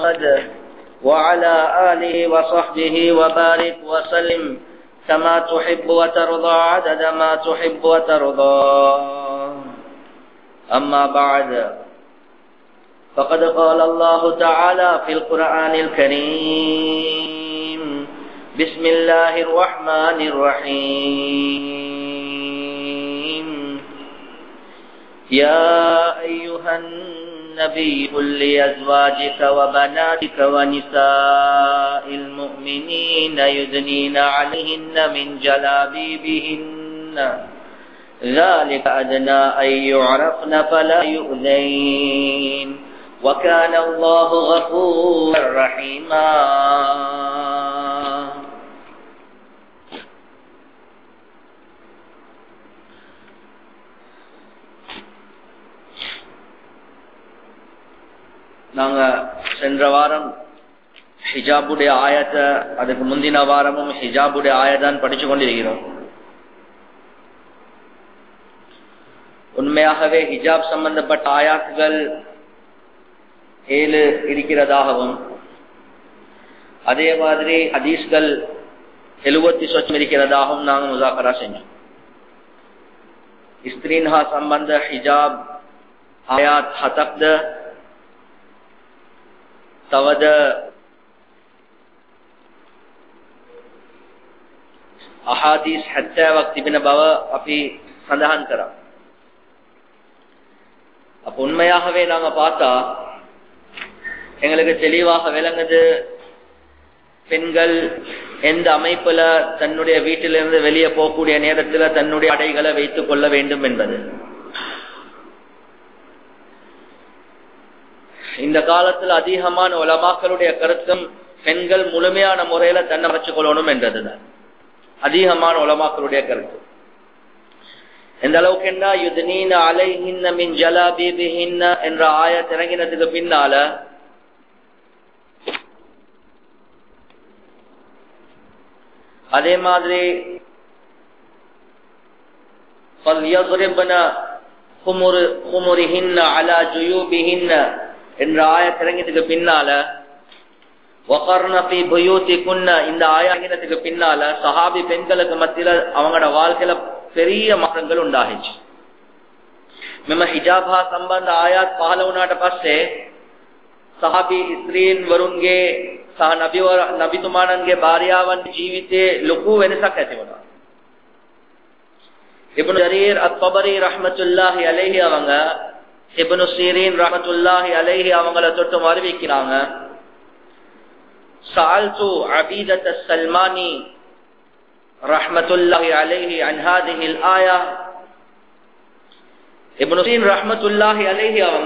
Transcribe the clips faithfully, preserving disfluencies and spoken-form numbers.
محمد وعلى آله وصحبه وبارك وسلم كما تحب وترضى عدد ما تحب وترضى. أما بعد، فقد قال الله تعالى في القرآن الكريم: بسم الله الرحمن الرحيم. يا أيها النبي قل لأزواجك وبناتك ونساء المؤمنين يدنين عليهن من جلابيبهن ذلك أدنى أن يعرفن فلا يؤذين وكان الله غفورا رحيما. நாங்க சென்ற வாரம் ஹிஜாபுடைய ஆயத்தை, அதுக்கு முந்தின வாரமும் ஹிஜாபுடைய ஆயத்தான் படிச்சு கொண்டிருக்கிறோம். உண்மையாகவே ஹிஜாப் சம்பந்தப்பட்ட ஆயாத்துகள் ஏழு இருக்கிறதாகவும், அதே மாதிரி ஹதீஸ்கள் எழுபத்தி சொச்சம் இருக்கிறதாகவும் நாங்கள் முசாக்கரா செஞ்சோம். ஸ்திரீன்ஹா சம்பந்த ஹிஜாப் ஆயாத் ஹதக்த තවද අහාදීස් හැත්තෑවක් තිබෙන බව අපි සඳහන් කරා. அப்ப உண்மையாகவே நாங்க பார்த்தா எங்களுக்கு தெளிவாக விளங்குது, பெண்கள் எந்த அமைப்புல தன்னுடைய வீட்டிலிருந்து வெளியே போகக்கூடிய நேரத்தில் தன்னுடைய அடைகளை வைத்துக் கொள்ள வேண்டும் என்பது. இந்த காலத்தில் அதிகமான உலமாக்களுடைய கருத்தும் பெண்கள் முழுமையான முறையில தன்னை வச்சுக் கொள்ளணும் என்றதுதான் அதிகமான உலமாக்களுடைய கருத்து. எந்த அளவுக்கு என்ன யுத்னீன அலைஹின்ன மின் ஜலாபீபிஹின்ன என்ற ஆயத் இறங்கினதுக்கு பின்னால அதே மாதிரி ஃபல்யضربن خمرهن على جيوبهن என்ற ஆயத் இறங்கினதுக்கு பின்னால வகர்ன ஃபீ புயூதிகுன்ன இந்த ஆயத் இறங்கினதுக்கு பின்னால சஹாபி பெண்களுக்கு மத்தியில அவங்களோட வாழ்க்கையில பெரிய மாற்றங்கள் உண்டாகிச்சு. මෙම හිජාබ් හා සම්බන්ධ ආයත් පහළ වුණාට පස්සේ සහාබි ස්ත්‍රීන් වරුන්ගේ සහ නබිවර නබිතුමාණන්ගේ භාර්යාවන් ජීවිතයේ ලොකු වෙනසක් ඇති වුණා. ඉබ්නු ජරීර් අත්-තබරි රහ්මතුල්ලාහි අලයිහි அவங்க இப்னு சீரீன் ரஹ்மத்துல்லாஹி அலைஹி அவங்கள தொட்டு அறிவிக்கிறாங்க, சஅல்து அபீதத் அஸ்-சல்மானி ரஹ்மத்துல்லாஹி அலைஹி அன் ஹாதிஹி அல்-ஆயா. இப்னு சீரீன் ரஹ்மத்துல்லாஹி அலைஹி அவங்க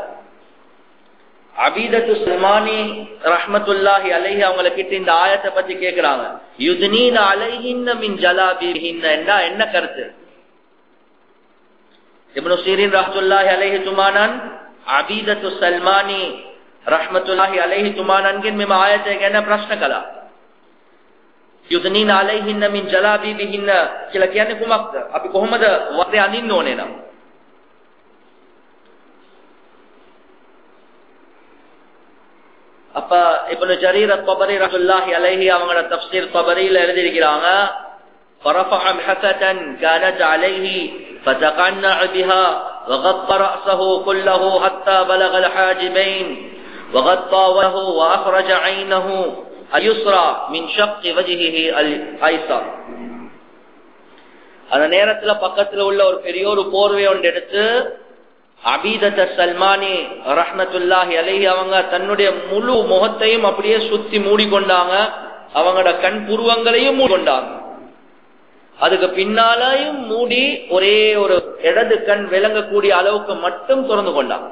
அபீதத் அஸ்-சல்மானி ரஹ்மத்துல்லாஹி அலைஹி அவங்கள கிட்ட இந்த ஆயத்தை பத்தி கேக்குறாங்க. யுத்னீன அலைஹின்ன மின் ஜலாபீபிஹின்ன என்றா என்ன கருத்து? இப்னு சீரீன் ரஹ்மத்துல்லாஹி அலைஹி துமானன் අබීදතු සල්මානි රහ්මතුල්ලාහි අලයිහි තුමානන්ගෙන් මෙම ආයතය ගැන ප්‍රශ්න කළා. යුදනීන අලයිහින්න මින් ජලාබීබිහින්න කියලා කියන්නේ කුමක්ද? අපි කොහොමද වරේ අනින්න ඕනේ නම්? அப்ப இப்னு ஜரீர் அத்-தபரி ரஹ்மத்துல்லாஹி அலைஹி அவங்களோட தஃப்சீர் தபரியில எழுதியிருக்கிறாங்க, فرفع محفة كانت عليه فتقنع بها وغطى رأسه كله حتى بلغ الحاجبين وغطى وجهه وأخرج عينه اليسرى من شق وجهه الأيسر. அந்த நேரத்துல பக்கத்துல உள்ள ஒரு பெரிய ஒரு போர்வை ஒன்று எடுத்து அபீதத் சல்மானி ரஹ்மத்துல்லாஹி அலைஹி அவங்க தன்னுடைய முழு முகத்தையும் அப்படியே சுத்தி மூடிக்கொண்டாங்க, அவங்களோட கண் புருவங்களையும் மூடிக்கொண்டாங்க. அதுக்கு பின்னாலையும் மூடி ஒரே ஒரு இடது கண் விளங்கக்கூடிய அளவுக்கு மட்டும் திறந்து கொண்டாங்க.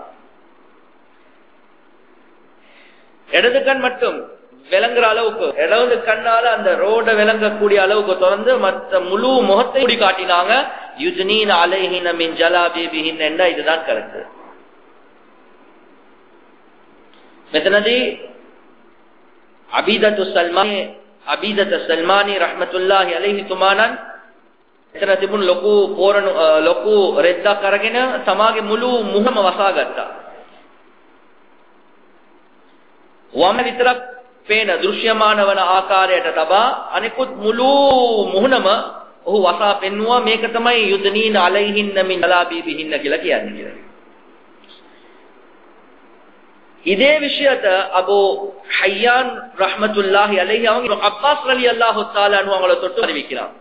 இடது கண் மட்டும் விளங்குற அளவுக்கு, இடது கண்ணால அந்த ரோட விளங்கக்கூடிய அளவுக்கு திறந்து மற்ற முழு முகத்தை மூடி காட்டினாங்க. யுத்னீன அலைஹின மின் ஜலாபீபிஹின் என்ற இதுதான் கருத்து. மெத்தனதி அபீதத்து சல்மானி අබීදත සල්මානි රහ්මතුල්ලාහි අලයිහි තුමානන් එතන තිබුණු ලොකු පෝරණු ලොකු රෙද්දක් අරගෙන තමාගේ මුළු මුහම වසා ගත්තා. වම විතරක් පේන දෘශ්‍යමාන වන ආකාරයට තබා අනිකුත් මුළු මුහුණම ඔහු වසා පෙන්වුවා මේක තමයි යුදනීන අලයිහින්න මින් ජලාබීබිහින්න කියලා කියන්නේ කියලා. இதே விஷயத்தை அபு ஹையான் ரஹ்மத்துல்லாஹி அலைஹி அவங்க அப்பாஸ் ரலியல்லாஹு தஆலா அன்ஹு அவங்கள தொட்டு அறிவிக்கிறாங்க.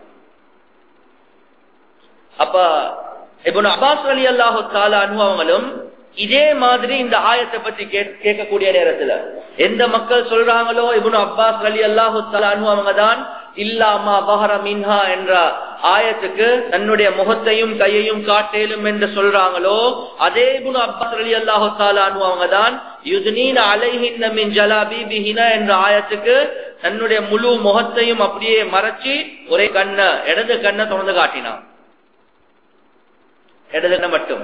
அப்ப இப்னு அப்பாஸ் ரலியல்லாஹு தஆலா அன்ஹு அவங்களும் இதே மாதிரி இந்த ஆயத்தை பத்தி கேட்கக்கூடிய நேரத்துல எந்த மக்கள் சொல்றாங்களோ இப்னு அப்பாஸ் ரலியல்லாஹு தஆலா அன்ஹு அவங்க தான் இல்லாமா பஹர மின்ஹா என்ற ஆயத்துக்கு தன்னுடைய முகத்தையும் கையையும் காட்டேலும் என்று சொல்றாங்களோ அதே இப்னு அப்பாஸ் ரலியல்லாஹு தஆலா அன்ஹு அவங்க தான் யுத்னீன அலைஹின்ன மின் ஜலாபீபிஹின என்ற ஆயத்துக்கு தன்னுடைய முழு முகத்தையும் அப்படியே மறைச்சி ஒரே கண்ண இடது கண்ணை திறந்து காட்டினான். இடது கண்ண மட்டும்.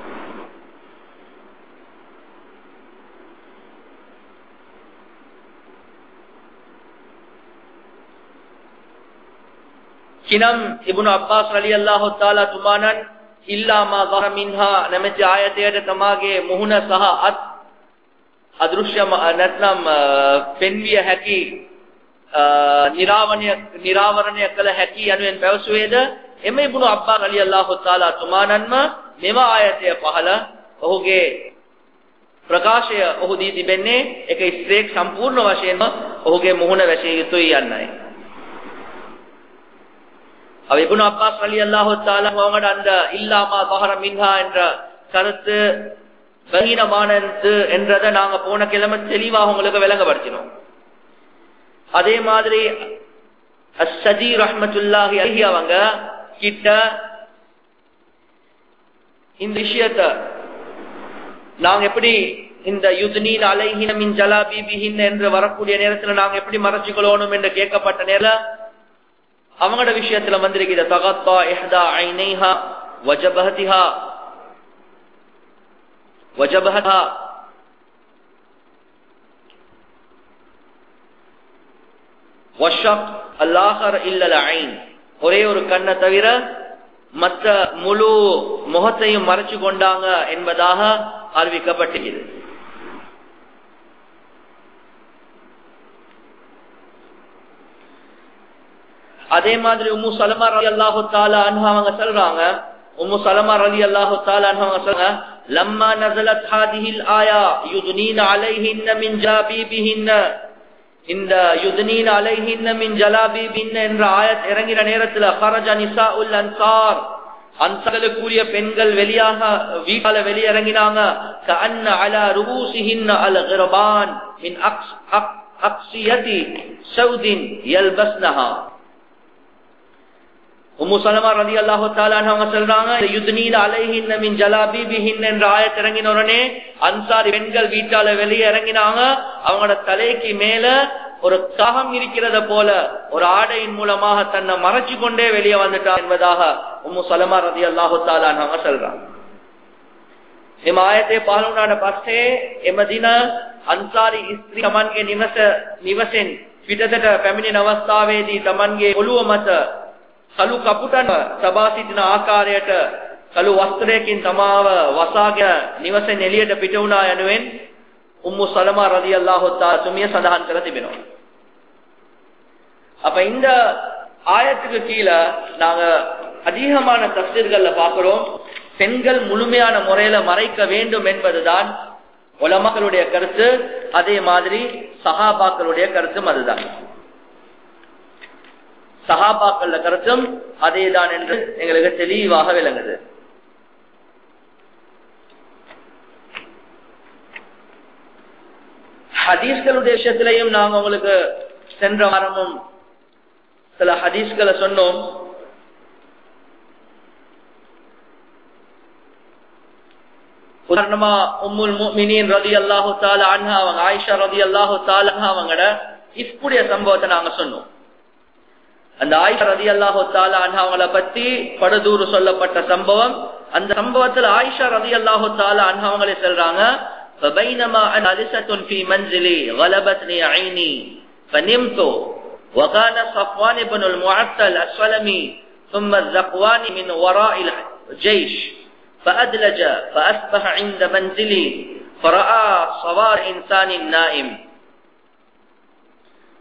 කිනම් ඉබ්නු අබ්බාස් රලියල්ලාහු තාලා තුමාණන් ඉල්ලාමා ගහර මින්හා නැමැති ආයතයට තමාගේ මුහුණ සහ අත් අදෘශ්‍ය නැත්නම් පෙන්විය හැකි නිරාවණය නිරාවරණය කළ හැකි යනුවෙන් පැවසුවේද එම ඉබ්නු අබ්බාස් රලියල්ලාහු තාලා තුමාණන්ම මෙම ආයතය පහළ ඔහුගේ ප්‍රකාශය ඔහු දී තිබෙන්නේ එක ස්ත්‍රියක් සම්පූර්ණ වශයෙන්ම ඔහුගේ මුහුණ වැසිය යුතුයි යන්නයි. அவ இப்னு அப்பாஸ் ரலியல்லாஹு தஆலா அவங்களோட அந்த இல்லாமா பஹர மின்ஹா என்ற கருத்து பலீனமானது என்றதை நாங்க போன கிழமை தெளிவாக உங்களுக்கு விளங்கப்படுத்தினோம். அதே மாதிரி அஸ்ஸதி ரஹ்மத்துல்லாஹி அலைஹி அவங்க கிட்ட இந்த விஷயத்தை நாங்க எப்படி இந்த யுத்னீன அலைஹின மின் ஜலாபீபிஹின் என்று வரக்கூடிய நேரத்துல நாங்க எப்படி மறைச்சுக்கொள்ளணும் என்று கேட்கப்பட்ட நேரம் அவங்களோட விஷயத்துல வந்திருக்கிற தகத்தா இஹ்தா ஐனைஹா வஜபஹதிஹா வஜபஹா வஷக் அல்லாஹர் இல்லல் ஐன் ஒரே ஒரு கண்ணை தவிர மற்ற முழு முகத்தையும் மறைச்சு கொண்டாங்க என்பதாக அறிவிக்கப்பட்டிருக்கிறது. அதே மாதிரி உம்மு சலமா ரலியல்லாஹு தஆலா அன்ஹா அவங்க சொல்றாங்க உம்மு சலமா ரலியல்லாஹு தஆலா அன்ஹா அவங்க சொல்றாங்க லம்மா நஸலத் ஹாதிஹில் ஆயா யுத்னீன அலைஹின்ன மின் ஜலாபீபிஹின்ன இந்த யுத்னீன அலைஹின்ன மின் ஜலாபீபிஹின்ன என்ற ஆயத் இறங்கின நேரத்துல ஃபரஜ நிசாஉல் அன்சார் அன்சார்களுக்குரிய பெண்கள் வெளியாக வீட்டால வெளியிறங்கினாங்க கஅன்ன அலா ருபூசிஹின்ன அல் கிர்பான் மின் அக்ஸ் அக்ஸியதி சௌதின் யல்பஸ்னஹா. உம்மு சலமா ரலியல்லாஹு தஆலா அவங்க சொல்றாங்க யுத்னீன அலைஹின்ன மின் ஜலாபீபிஹின் என்ற ஆயத் இறங்கின உடனே அன்சாரி பெண்கள் வீட்டால வெளியே இறங்கினாங்க. அவங்களோட தலைக்கு மேல ஒரு காகம் இருக்கிறத போல ஒரு ஆடையின் மூலமாக தன்னை மறைச்சு கொண்டே வெளியே வந்துட்டா என்பதாக உம்மு சலமா ரலியல்லாஹு தஆலா அவங்க சொல்றாங்க. එම ආයතේ පහළ වුණාට පස්සේ එම දින අන්සාරි ස්ත්‍රී තමන්ගේ නිවස නිවසෙන් පිටතට පැමිණෙන අවස්ථාවේදී තමන්ගේ ඔළුව මත කළු කපුටන සබා සිටින ආකාරයට කළු වස්ත්‍රයකින් තමාව වසාගෙන නිවසෙන් එළියට පිට වුණා යනුවෙන් උම්මු සලමා රලියල්ලාහු තාලා තුමිය සඳහන් කර තිබෙනවා. அப்ப இந்த ஆயத்துக்கு கீழே நாங்க அதிகமான தஃசீர்கள்ல பார்க்கிறோம் பெண்கள் முழுமையான முறையில மறைக்க வேண்டும் என்பதுதான் உலமாக்களுடைய கருத்து. அதே மாதிரி சஹாபாக்களுடைய கருத்தும் அதுதான். சஹாபாக்கள கருத்தும் அதேதான் என்று எங்களுக்கு தெளிவாக விளங்குது. ஹதீஸ்களுடைய விஷயத்திலையும் நாங்க உங்களுக்கு சென்ற வாரமும் சில ஹதீஸ்களை சொன்னோம். உதாரணமா உம்முல் முஃமினீன் ரலியல்லாஹு தஆலா அன்ஹா அவங்க ஆயிஷா ரலியல்லாஹு தஆலா அன்ஹா அவங்களோட இஸ்குடைய சம்பவத்தை நாங்க சொன்னோம். அந்த ஆயிஷா ரலியல்லாஹு தஆலா அன்ஹா அவங்கள பத்தி படுதூறு சொல்லப்பட்ட சம்பவம். அந்த சம்பவத்துல ஆயிஷா ரலியல்லாஹு தஆலா அன்ஹா அவங்களே சொல்றாங்க فبينما انا جالسه في منزلي غلبتني عيني فنمت وكان صفوان بن المعطل السلمي ثم الزقواني من وراء الجيش فأدلج فأصبح عند منزلي فرأى صوار إنسان نائم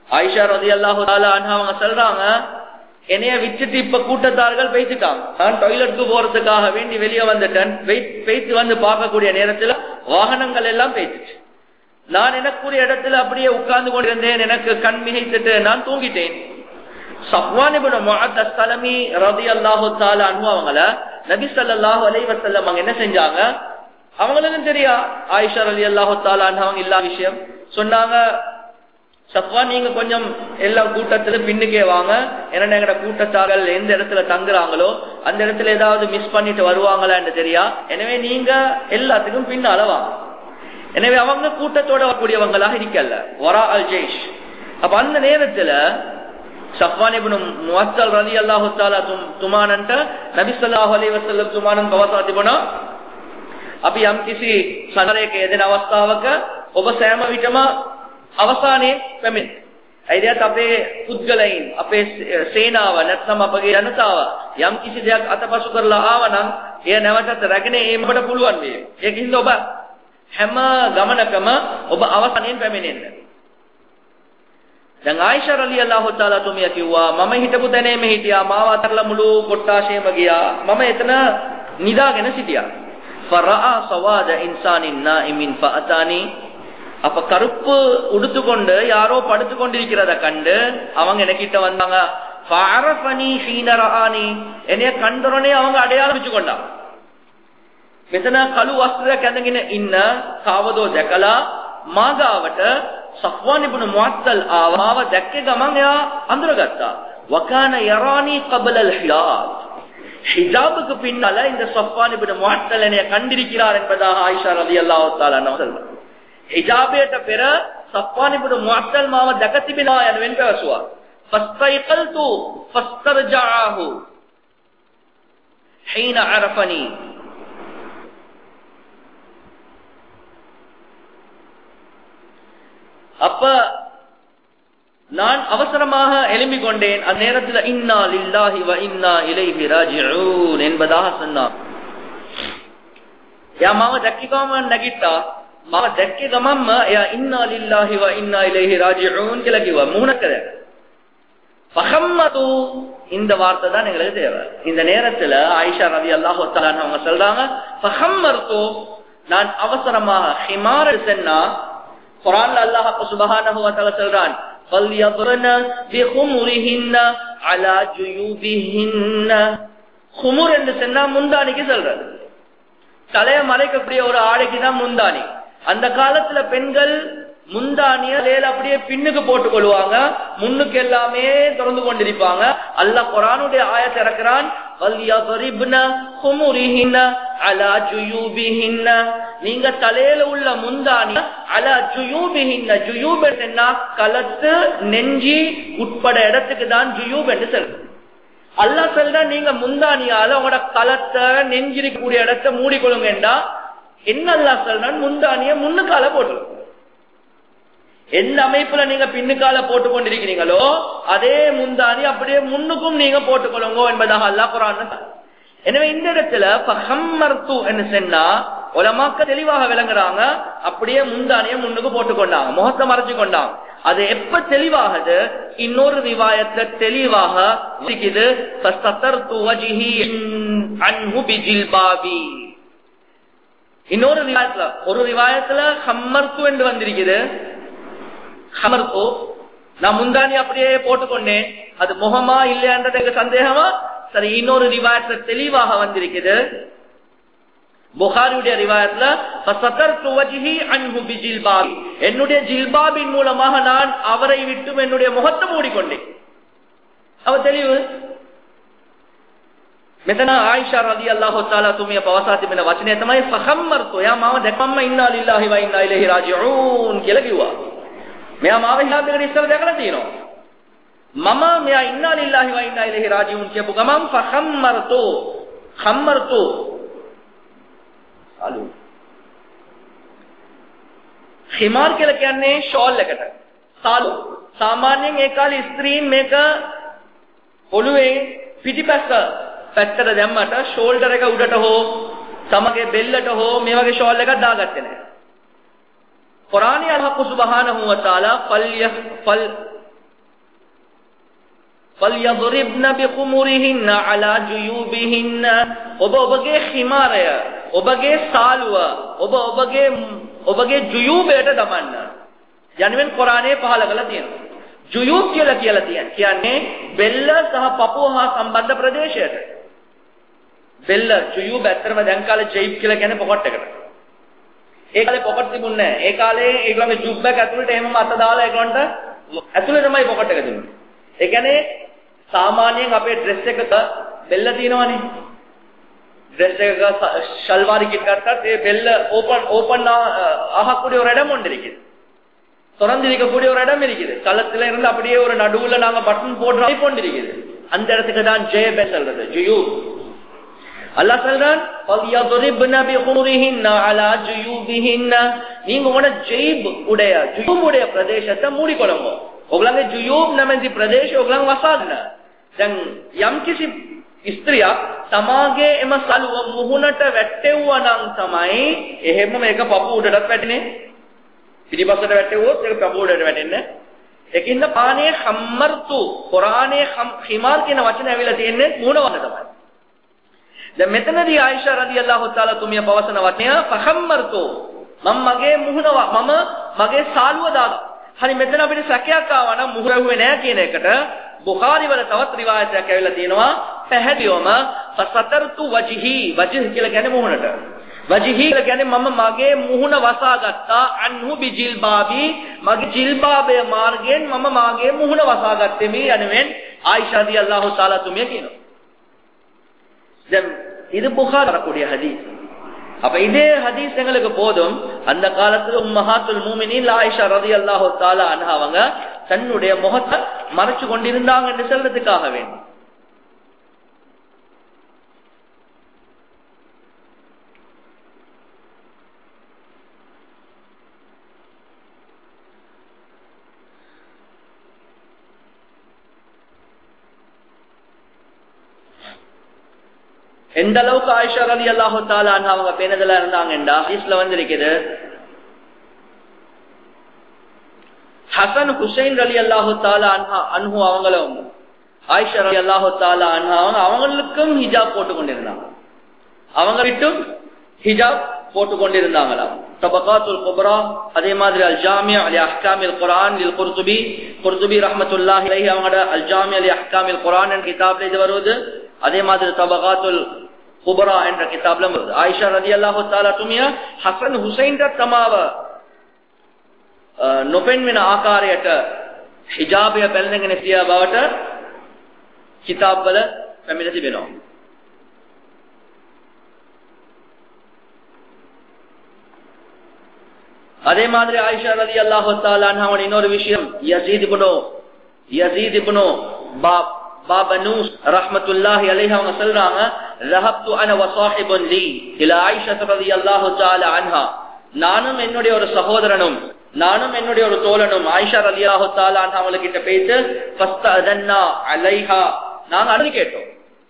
ஆயிஷா ரலியல்லாஹு தஆலா அன்ஹா அவங்க சொல்றாங்க, என்னைய விச்சிட்டு இப்ப கூட்டத்தார்கள் பேசிட்டாங்க. நான் டாய்லெட்டுக்கு போறதுக்காக வேண்டி வெளியே வந்துட்டேன். பேசி வந்து பார்க்கக்கூடிய நேரத்துல வாகனங்கள் எல்லாம் பேசிச்சு. நான் எனக்குரிய இடத்துல அப்படியே உட்கார்ந்து கொண்டிருந்தேன். எனக்கு கண் மிகைத்துட்டு நான் தூங்கிட்டேன். சஃப்வான் இப்னு முஅத் அஸ்-ஸலமி ரலியல்லாஹு தஆலா அன்ஹு அவங்கள நபி ஸல்லல்லாஹு அலைஹி வஸல்லம் அவங்க என்ன செஞ்சாங்க, அவங்களுக்கும் தெரியா ஆயிஷா ரலியல்லாஹு தஆலா அன்ஹா அவங்க இல்லா விஷயம் சொன்னாங்க, சஃப்வான் நீங்க கொஞ்சம் எல்லா கூட்டத்துல பின்னுக்கே வாங்க, ஏன்னா எங்கட கூட்டத்தார்கள் எந்த இடத்துல தங்குறாங்களோ அந்த இடத்துல ஏதாவது மிஸ் பண்ணிட்டு வருவாங்களான்னு தெரியா, எனவே நீங்க எல்லாத்துக்கும் பின்னால வாங்க. எனவே அவங்க கூட்டத்தோட வரக்கூடியவங்களாக இருக்கல, வரா அல் ஜெய்ஷ். அப்ப அந்த நேரத்துல சஃப்வான் இப்னு முஅத்தல் ரலியல்லாஹு தஆலா துமானන්ට නබි සල්ලල්ලාහු අලයිහි වසල්ලම් තුමාණන් පවසා තිබුණා, අපි යම් කිසි සනරයක යෙදෙන අවස්ථාවක ඔබ සෑම විටම අවසානයේ පැමිණ. අයිදියත් අපේ පුද්ගලයන් අපේ සේනාව නැත්නම් අපගේ ජනතාව යම් කිසි දෙයක් අතපසු කරලා ආවනම් එය නැවතත් රැගෙන ඒමකට පුළුවන් වේ. ඒකින්ද ඔබ හැම ගමනකම ඔබ අවසානයෙන් පැමිණෙන්න. දැන් ආයිෂා රලියල්ලාහු තාලා තුමිය කිව්වා, මම හිටපු තැනේම හිටියා, මාව අතරලා මුළු කොට්ටාශයම ගියා, මම එතන නිදාගෙන සිටියා. ஃபரஆ சவாத இன்சானின் நாயிமின் ஃபஅதானி. அப்ப கருப்பு உடுத்துக்கொண்டு யாரோ படுத்து கொண்டிருக்கிறத கண்டு அவங்க எனக்கிட்ட வந்தாங்க. ஃபஅரஃபனி ஹீன ரஆனி. என்னைய கண்டறனே அவங்க அடையாளம் வெச்சு கொண்டாங்க. මෙතන කළු වස්ත්‍රයක් ඇඳගෙන ඉන්න කාවදෝ දැකලා මාගාවට සෆ්වාන් ඉබ්නු මුඅත්තල් ආවව දැක්ක ගමන් එයා අඳුරගත්තා. වකාන යරානි قبل الحجاب. ஹிஜாபுக்கு பின்னால இந்த சஃப்வான் இப்னு முஅத்தல் என்னைய கண்டிருக்கிறார் என்பதாக ஆயிஷா ரலியல்லாஹு தஆலா அன்ஹா சொல்றாங்க. ஹிஜாபයට පෙර සෆ්වාන් ඉබ්නු මුஅත්තල් මාව දැක තිබෙනවා යනුවෙන් පැවසුවා. فاستيقظت فاسترجعه حين عرفني. அப்ப நான் அவசரமாக எழும்பிக் கொண்டேன். அந்த நேரத்தில் இன்னா லில்லாஹி வ இன்னா இலைஹி ராஜிஊன் என்பதாக சொன்னார். யா மாவ தக்கிகாம நகிட்டா மாவ தக்கி கமம் யா இன்னா லில்லாஹி வ இன்னா இலைஹி ராஜிஊன் கிலகிவ மூணக்கத ஃபஹம்மது. இந்த வார்த்தை தான் எங்களுக்கு தேவை. இந்த நேரத்துல ஆயிஷா ரலியல்லாஹு தஆலா அவங்க சொல்றாங்க, ஃபஹம்மர்து, நான் அவசரமாக ஹிமார் சென்னா. குர்ஆன்ல அல்லாஹ் சுப்ஹானஹு வ தஆலா சொல்றான், فَلْيَضْرِبْنَ بِخُمُرِهِنَّ عَلَى جُيُوبِهِنَّ. குமுர் என்று சொன்னா முந்தானிக்கு சொல்றது, தலையை மறைக்கக்கூடிய ஒரு ஆடைக்கு தான் முந்தானி. அந்த காலத்துல பெண்கள் முந்தானிய லேல அப்படியே பின்னுக்கு போட்டுக் கொள்வாங்க, முன்னுக்கு எல்லாமே திறந்து கொண்டிருப்பாங்க. அல்லாஹ் குர்ஆனுடைய ஆயத்தை இறக்குறான், وَلْيَضْرِبْنَ خُمُرِهِنَّ عَلَى جُيُوبِهِنَّ. நீங்க தலையில உள்ள முந்தானி அலா ஜுயூபிஹின்ன. ஜுயூப் என்ன, கலத்து நெஞ்சி உட்பட இடத்துக்கு தான் ஜுயூப் என்று சொல்றது. அல்லாஹ் சொல்றா நீங்க முந்தானியால உங்களோட கலத்தை நெஞ்சிருக்கக்கூடிய இடத்தை மூடிக்கொள்ளுங்கண்டா என்ன அல்லாஹ் சொல்றான், முந்தானிய முன்னுக்கால போட்டுருங்க. எந்த அமைப்புல நீங்க பின்னுக்கால போட்டுக் கொண்டிருக்கிறீங்களோ அதே முந்தானி அப்படியே முன்னுக்கும் நீங்க போட்டுக்கொள்ளுங்க என்பதாக அல்லாஹ் குர்ஆன்ல. எனவே இந்த இடத்துல ஃபஹம்மர்து என்று சொன்னா உலமாக்க தெளிவாக விளங்குறாங்க, அப்படியே முந்தானிய முன்னுக்கு போட்டுக்கொண்டாங்க, முகத்தை மறைச்சு கொண்டாங்க. அது எப்ப தெளிவாகுது, இன்னொரு ரிவாயத்துல தெளிவாக இருக்குது, ஃபஸ்தர்து வஜ்ஹி அன்ஹு பிஜில்பாபி. இன்னொரு ரிவாயத்துல ஒரு ரிவாயத்துல ஹம்மர்து என்று வந்திருக்குது, ஹமர்து நான் முந்தானி அப்படியே போட்டுக்கொண்டேன், அது முகமா இல்லையான்றது சந்தேகமா? சரி, இன்னொரு ரிவாயத்துல தெளிவாக வந்திருக்குது, புகாரியுடைய ரிவாயத்துல ஃபஸதர்து வஜ்ஹி அன்ஹு பிஜில்பாபி. என்னுடைய ஜில்பாபின் மூலமாக நான் அவரை விட்டு என்னுடைய முகத்தை மூடிக்கொண்டேன். அவ தெளிவு. මෙතන ආයිෂා රලියල්ලාහු තාලා තුමිය පවසා තිබෙන වචනය තමයි ෆහම්මර්තු. යා මාව දැක්කම ඉන්නා ලිල්ලාහි ව ඉන්නා ඉලෛහි රාජිஊන් කියලා කිව්වා. මෙයා මාව හිලාදෙකට ඉස්සර දැකලා තියෙනවා. මම මෙයා ඉන්නා ලිල්ලාහි ව ඉන්නා ඉලෛහි රාජිඌන් කියපු ගමන් ෆහම්මර්තු ඛම්මර්තු අලු ඛිමාර් කියලා කියන්නේ ෂෝල් එකට. සාලු සාමාන්‍යයෙන් ඒ කාලේ ස්ත්‍රීන් මේක ඔළුවේ පිටිපස්ස පැත්තට දැම්මට ෂෝල්ඩර් එක උඩට හෝ සමගයේ බෙල්ලට හෝ මේ වගේ ෂෝල් එකක් දාගත්තේ නැහැ. කුර්ආනයේ අල්ලාහ් සුබ්හානහු වතාලා ෆල් ෆල් فَلْيَضْرِبْنَ بِخُمُرِهِنَّ عَلَى جُيُوبِهِنَّ ඔබ ඔබගේ හිමාරය ඔබගේ සාලුව ඔබ ඔබගේ ඔබගේ ජුයූබයට දමන්න. යනුවෙන් කුරානයේ පහල කරලා තියෙනවා. ජුයූබ් කියලා කියලා කියන්නේ බෙල්ල සහ පපුව හා සම්බන්ධ ප්‍රදේශයට. බෙල්ල ජුයූබ් ඇත්තටම දැන් කාලේ ජෙයිබ් කියලා කියන්නේ පොකට් එකට. ඒ කාලේ පොකට් තිබුණේ නැහැ. ඒ කාලේ ඒගොල්ලන්ගේ ජුබ් එක ඇතුළට එහෙමම අත දාලා ඒගොල්ලන්ට ඇතුළේ තමයි පොකට් එක තිබුණේ. ඒ කියන්නේ සාමාන්‍යයෙන් අපේ ඩ්‍රෙස් එකක බෙල්ල තියෙනවනේ. ड्रेस शलवार கிட்டத்தட்ட பெல்ல ஓபன் ஓபன் ஆகக்கூடிய ஒரு இடம் ஒன்று இருக்குது. திறந்து இருக்கக்கூடிய ஒரு இடம் இருக்குது. கலத்துல இருந்து அப்படியே ஒரு நடுவுல நாங்க பட்டன் போடுற போன்று இருக்குது. அந்த இடத்துக்கு தான் ஜெயபெல் சொல்றது. ஜுயூப். அல்லாஹ் சொல்றான் فَلْيَضْرِبْنَ بِخُمُرِهِنَّ عَلَى جُيُوبِهِنَّ நீங்க உன ஜெய்ப் உடைய ஜுயூப் உடைய பிரதேசத்தை மூடிக்கொள்ளுங்க. ඔගලගේ ජුයූබ් නැමැති ප්‍රදේශය ඔගලන් වසාගන්න. දැන් යම් කිසි ස්ත්‍රියක් තමාගේ එම සලුව මුහුණට වැටෙවුවා නම් තමයි එහෙම මේක පපුව උඩටත් වැටෙන්නේ. පිටිපස්සට වැටෙවුවොත් ඒක පපුව උඩට වැටෙන්නේ. ඒකින්ද පානේ khම්මර්තු කුරානයේ ඛිමාර් කියන වචනේ ඇවිල්ලා තියෙන්නේ මුහුණ වන්න තමයි. දැන් මෙතනදී ආයිෂා රදියල්ලාහු තාලා තුමිය පවසන වචනය ෆඛම්මර්තු මම මගේ මුහුණ මම මගේ සාලුව දාලා. හරි මෙතන අපිට සැකයක් ආවා නම් මුහුණ ඇහුවේ නැහැ කියන එකට බුඛාරි වල තවත් රිවායතයක් ඇවිල්ලා තියෙනවා පැහැදිලිවම فسترت وجهي وجه කියලා කියන්නේ මුහුණට වජිහි කියලා කියන්නේ මම මගේ මුහුණ වසාගත්තා අන්හු බිජිල්බාබි මගේ ජිල්බාබය මාර්ගයෙන් මම මාගේ මුහුණ වසාගත්තේ මේ යනුවෙන් ආයිෂා රදියල්ලාහු තාලා තුමිය කියනවා. දැන් இது புகார் வரக்கூடிய ஹதீஸ். அப்ப இதே ஹதீஸ் எங்களுக்கு போதும் அந்த காலத்துல உம்மஹாத்துல் மூமினீன் ஆயிஷா ரலியல்லாஹு தஆலா அன்ஹா அவங்க தன்னுடைய முகத்தை மறைச்சு கொண்டிருந்தாங்க என்று சொல்றதுக்காக வேண்டி. எந்த அளவுக்கு ஆயிஷா ரலியல்லாஹு தஆலா அன்ஹா அவங்க பேணுதலா இருந்தாங்கடா ஹதீஸ்ல வந்திருக்குது. ஹசன் ஹுசைன் ரலியல்லாஹு தஆலா அன்ஹா அன்ஹு அவங்களும் ஆயிஷா ரலியல்லாஹு தஆலா அன்ஹா அவங்க அவங்களுக்கும் ஹிஜாப் போட்டு கொண்டிருந்தாங்க. அவங்க விட்டும் ஹிஜாப் போட்டு கொண்டிருந்தாங்களாம். தபகாத்துல் குப்ரா அதே மாதிரி அல் ஜாமிஅ லி அஹ்காமில் குர்ஆன் லில் குர்துபி குர்துபி ரஹ்மத்துல்லாஹி அலைஹி அவங்களோட அல் ஜாமிஅ லி அஹ்காமில் குர்ஆன் என்ற கிதாப்ல இது வருது. அதே மாதிரி தபகாத்துல் குப்ரா என்ற கிதாப்ல வருது. ஆயிஷா ரலியல்லாஹு தஆலா துமியா ஹசன் ஹுசைன் தமாவ නොපෙන්වෙන ආකාරයට හිජාබය බැලඳගෙන සිටියා බවට කිතාබ් වල පැමිණ තිබෙනවා. அதே மாதிரி ஆயிஷா ரலியல்லாஹு தஆலா அன்ஹாவோட இன்னொரு விஷயம் யஸீத் இப்னு யஸீத் இப்னு பாப் பாபனூஸ் ரஹ்மத்துல்லாஹி அலைஹி அவங்க சொல்றாங்க ரஹப்து அன வ ஸாஹிபுன் லீ இலா ஆயிஷா ரலியல்லாஹு தஆலா அன்ஹா நானும் என்னுடைய ஒரு சகோதரனும் நானும் என்னுடைய ஒரு தோழனும் ஆயிஷா ரலியல்லாஹு தஆலா அன்ஹா அவங்க கிட்ட போயிட்டு ஃபஸ்தஅதன்னா அலைஹா நாங்க அனுமதி கேட்டோம்.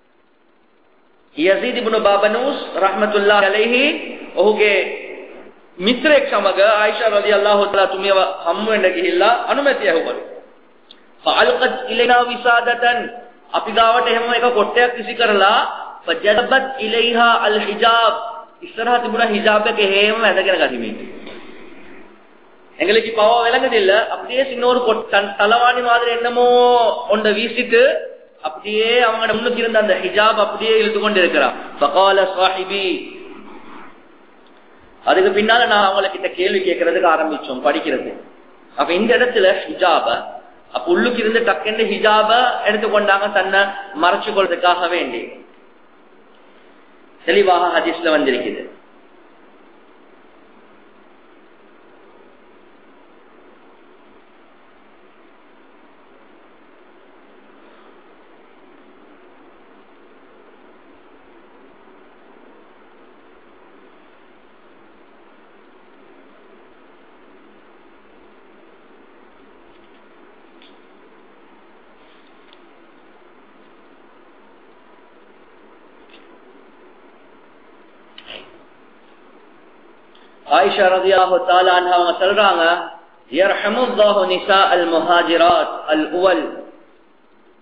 யஸீத் இப்னு பாபனூஸ் ரஹ்மத்துல்லாஹி அலைஹி ඔහුගේ මිත්‍රෙක් සමග ආයිෂා රලියල්ලාහු තஆලා තුමියව හම්බ වෙන්න ගිහිල්ලා අනුමැතිය ඇහුවලු. فَأَلْقَتْ إِلَيْنَا وِسَادَةً අපි ගාවට එහෙම එක කොටයක් විසි කරලා فَجَذَبَتْ إِلَيْهَا الْحِجَابَ ඉස්සරහ තිබුණ හිජාබ් එක එහෙම ඇදගෙන ගතිමේ. எங்களுக்கு இப்ப விளங்குதில்ல அப்படியே சின்ன ஒரு தலவாணி மாதிரி என்னமோ ஒண்ட வீசிட்டு அப்படியே அவங்க முன்னுக்கு இருந்த அந்த ஹிஜாப் அப்படியே இழுத்து கொண்டு இருக்கிறான். فقال صاحبي அதுக்கு பின்னால நான் அவங்கள கிட்ட கேள்வி கேட்கறதுக்கு ஆரம்பிச்சோம் படிக்கிறது. அப்ப இந்த இடத்துல ஹிஜாப அப்ப உள்ளுக்கு இருந்து டக்குன்னு ஹிஜாப எடுத்துக்கொண்டாங்க தன்னை மறைச்சு கொள்றதுக்காக வேண்டி. தெளிவாக ஹதீஸ்ல வந்திருக்குது. ஆயிஷா ரலியல்லாஹு தஆலா அன்ஹா அவங்க சொல்றாங்க யர்ஹமுல்லாஹு நிஸாஅல் முஹாஜிராத் அல் உவல்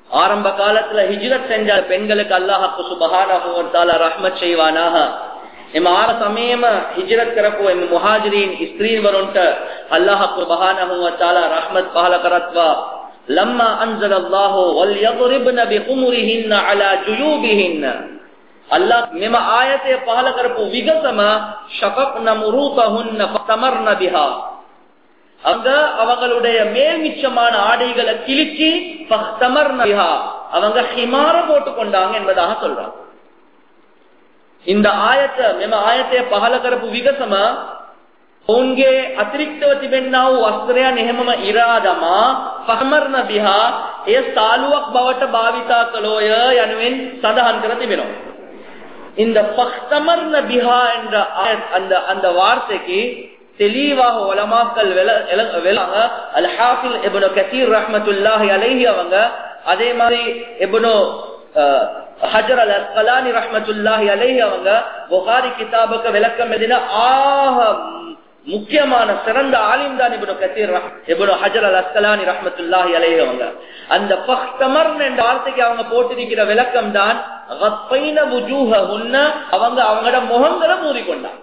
ஆரம்ப காலத்துல ஹிஜ்ரத் செஞ்ச பெண்களுக்கு அல்லாஹ் சுப்ஹானஹு வ தஆலா ரஹ்மத் செய்வானாக. එම ආර සමයේම හිජරත් කරපු එම මුහාජිරින් ස්ත්‍රීවරුන්ට අල්ලාහ් සුබ්හානහු වතාලා රහමත් පහල කරත්වා. ලම්මා අන්සලල්ලාහු වල් යضربن بخمرهن على جيوبهن. අල්ලාහ් මෙම ආයතය පහල කරපු විගසම ஷகப்ன முரூதஹுன்ன ஃபதமர்ன பிஹா. அவங்க அவங்களுடைய மேல் மிச்சமான ஆடைகளை கிழிச்சி ஃபதமர்ன பிஹா அவங்க ஹிமார போட்டு கொண்டாங்க என்பதாக சொல்றாங்க. இந்த ආයත මෙම ආයතය පහල කරපු විගසම ඔවුන්ගේ අතිරික්තව තිබෙනා වූ වස්ත්‍රයන් එහෙමම ඉරාදමා ෆහමර්න බිහා ඒ සාලුවක් බවට භාවිතා කළෝය යනුවෙන් සඳහන් කර තිබෙනවා. இந்த ஃபஹ்தமர்ன பிஹா என்ற அந்த அந்த வார்த்தைக்கு தெளிவாக உலமாக்கள் வெளாங்க. அல் ஹாஃபில் இப்னு கஸீர் ரஹ்மத்துல்லாஹி அலைஹி அவங்க, அதே மாதிரி இப்னு ஹஜர் அல் அஸ்கலானி ரஹ்மத்துல்லாஹி அலைஹி அவங்க புகாரி கிதாபுக்கு விளக்கம் எழுதின ஆக முக்கியமான சிறந்த ஆலிம் தான் இப்னு கஸீர் இப்னு ஹஜர் அல் அஸ்கலானி ரஹ்மத்துல்லாஹி அலைஹி அவங்க. அந்த ஃபஹ்தமர்ன என்ற வார்த்தைக்கு அவங்க போட்டிருக்கிற விளக்கம் தான் கஃபைன வுஜூஹுன்ன, அவங்க அவங்களோட முகங்களை மூடிக்கொண்டாங்க.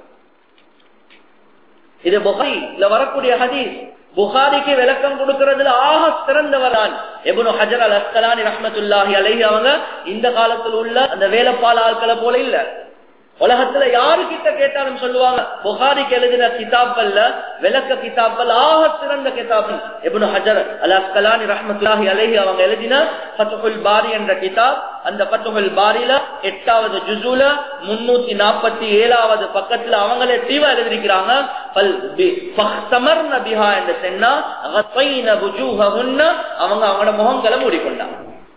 இது புகாரில வரக்கூடிய ஹதீஸ். புகாரிக்கு விளக்கம் கொடுக்கிறதுல ஆக சிறந்தவர் தான் இப்னு ஹஜர் அல் அஸ்கலானி ரஹ்மத்துல்லாஹி அலைஹி அவங்க. இந்த காலத்தில் உள்ள அந்த வேலைப்பால் ஆட்களை போல இல்ல. உலகத்துல யாரு கிட்ட கேட்டாலும் சொல்லுவாங்க புகாரிக்கு எழுதின கிதாபல்ல விளக்க கிதாபல் ஆக சிறந்த கிதாப் இப்னு ஹஜர் அல் அஸ்கலானி ரஹ்மத்துல்லாஹி அலைஹி அவங்க எழுதின ஃபத்ஹுல் பாரி என்ற கிதாப். அந்த ஃபத்ஹுல் பாரில எட்டாவது ஜுஸுல முன்னூத்தி நாற்பத்தி ஏழாவது பக்கத்துல அவங்களே தீவா எழுதிருக்கிறாங்க. ஃபஹ்தமர்ன பிஹா என்று சொன்னா கஃபைன வுஜூஹுன்ன, அவங்க அவங்களோட முகங்களை மூடிக்கொண்டாங்க.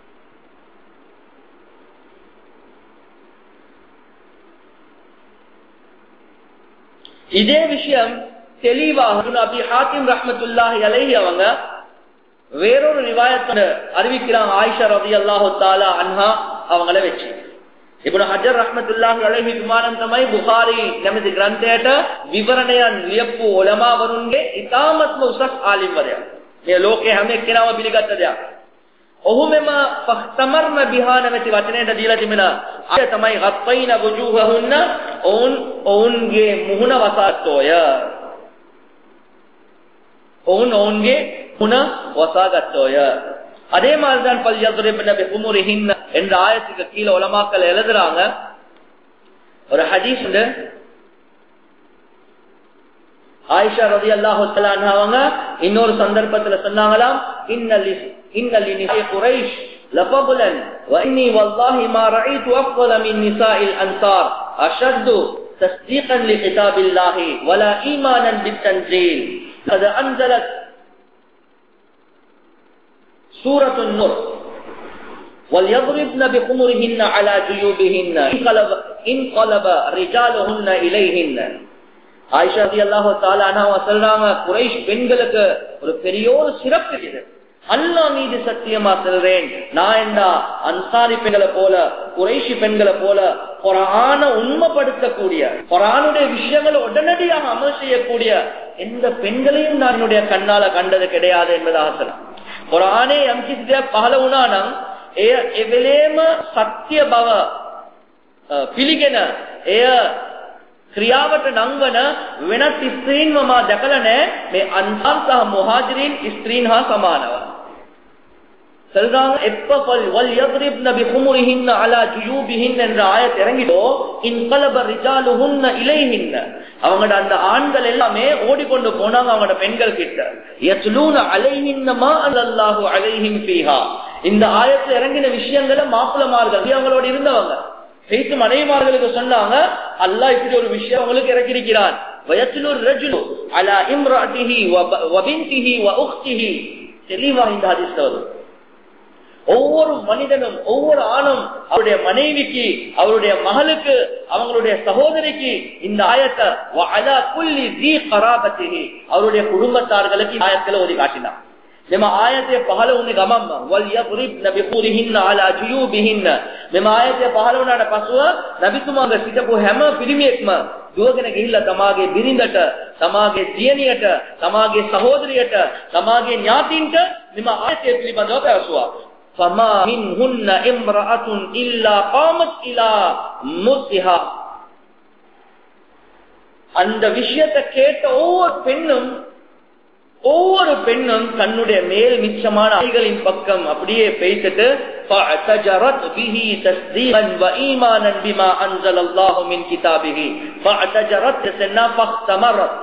இதே விஷயம் தெளிவாக அபி ஹாத்திம் ரஹ்மத்துல்லாஹி அலைஹி அவங்க வேறொரு ரிவாயத்தை அறிவிக்கிறாங்க. ஆயிஷா ரலியல்லாஹு தஆலா அன்ஹா அவங்கள வெச்சு இப்னு ஹஜர் ரஹ்மத்துல்லாஹி அலைஹி விமானந்தமை புகாரி නැමැති ග්‍රන්ථයට විවරණයන් ලියපු උලමාවරුන්ගේ ඉතාමත්ම උසස් ආලිම්වරයා. මේ ලෝකේ හැම එක්කෙනාම පිළිගත්ත දෙයක්. ඔහු මෙම ෆහ්තමර්න බිහා නැමැති වචනයට දීලා තිබෙන අය තමයි ගෆයින වුජූහුන්න, ඔවුන් ඔවුන්ගේ මුහුණ වසාගත්තෝය. ඔවුන් ඔවුන්ගේ මුහුණ වසාගත්තෝය. அதே மாதிரிதான் பல் யضربن بخمرهن என்ற ஆயத்துக்கு கீழே உலமாக்கள் எழுதுறாங்க. ஒரு ஹதீஸ் உண்டு. ஆயிஷா ரலியல்லாஹு தஆலா அன்ஹா அவங்க இன்னொரு சந்தர்ப்பத்துல சொன்னாங்களாம், இன்னல் இன்னல் நிசாஇ குரைஷ் லஃபضலன் வ இன்னி வல்லாஹி மா ரஅய்து அஃضل மின் நிசாஇல் அன்சார் அஷத்து தஸ்தீகன் லிகிதாபில்லாஹி வலா ஈமானன் பித்தன்ஸீல் قد انزلت سورة النور وَلْيَضْرِبْنَ بِخُمُرِهِنَّ عَلَى جُيُوبِهِنَّ انقلب رجالهن إليهن. ஆயிஷா ரலியல்லாஹு தஆலா அன்ஹா சொல்றாங்க, குரைஷ் பெண்களுக்கு ஒரு பெரிய ஒரு சிறப்பு இது. அல்லாஹ் மீது சத்தியமா சொல்றேன், நான் என்ன அன்சாரி பெண்களை போல குரைஷி பெண்களை போல குர்ஆன உண்மைப்படுத்தக்கூடிய குர்ஆனுடைய விஷயங்களை உடனடியாக அமல் செய்யக்கூடிய எந்த பெண்களையும் நான் என்னுடைய கண்ணால கண்டது கிடையாது என்பதாக சொன்னார். குர்ஆனே යම් කිසි දෙයක් පහළ වුණා නම් එය එවෙලේම සත්‍ය බව පිළිගෙන එය ක්‍රියාවට නංවන වෙනත් ස්ත්‍රීන්ව මා දැකලා නැහැ. මේ අන්සාර් සහ මුහාජිරින් ස්ත්‍රීන් හා සමානව. சொல்றாங்க, எப்பல் வல் யضربن بخمرهن على جيوبهن என்ற ஆயத் இறங்கிதோ இன்கலப ரிஜாலுஹுன்ன இலைஹின்ன, அவங்களோட அந்த ஆண்கள் எல்லாமே ஓடிக்கொண்டு போனாங்க அவங்களோட பெண்கள் கிட்ட. யத்லூன அலைஹின்ன மா அல்லாஹு அலைஹிம் ஃபீஹா, இந்த ஆயத்துல இறங்கின விஷயங்களை மாப்பிளமார்கள் அவங்களோட இருந்தவங்க பேசி மனைவிமார்களுக்கு சொன்னாங்க, அல்லாஹ் இப்படி ஒரு விஷயம் அவங்களுக்கு இறக்கியிருக்கிறான். வயத்லு ரஜுலு அலா இம்ராஅத்திஹி வ பின்திஹி வ உக்திஹி. தெளிவா இந்த ஹதீஸ்ல வரும், ஒவ்வொரு மனிதனும் ஒவ்வொரு ஆணும் அவருடைய மனைவிக்கு அவருடைய மகளுக்கு அவங்களுடைய சகோதரிக்கு இந்த ஆயத்தை அவருடைய குடும்பத்தார்களுக்கு ஆயத்தில் ஓதி காட்டினார். මෙම ආයතය පහළ වුණේ ගමම්ම වල් යضربن بخمرهن على جيوبهن. මෙම ආයතය පහළ වුණාට පසුව නබිතුමාගේ සිටපු හැම පිරිමියෙක්ම දුවගෙන ගිහිල්ලා තමාගේ බිරිඳට, තමාගේ දියණියට, තමාගේ සහෝදරියට, තමාගේ ඥාතීන්ට මෙම ආයතය පිළිබඳව පැවසුවා. فما منهن امرأة إلا قامت إلى موتها. அந்த விஷயத்தை கேட்ட ஒவ்வொரு பெண்ணும் ஒவ்வொரு பெண்ணும் தன்னுடைய மேல் மிச்சமான ஆடைகளின் பக்கம் அப்படியே பேசிட்டு فاعتجرت به تصديقا وايمانا بما انزل الله من كتابه. فاعتجرت سنا فاختمرت.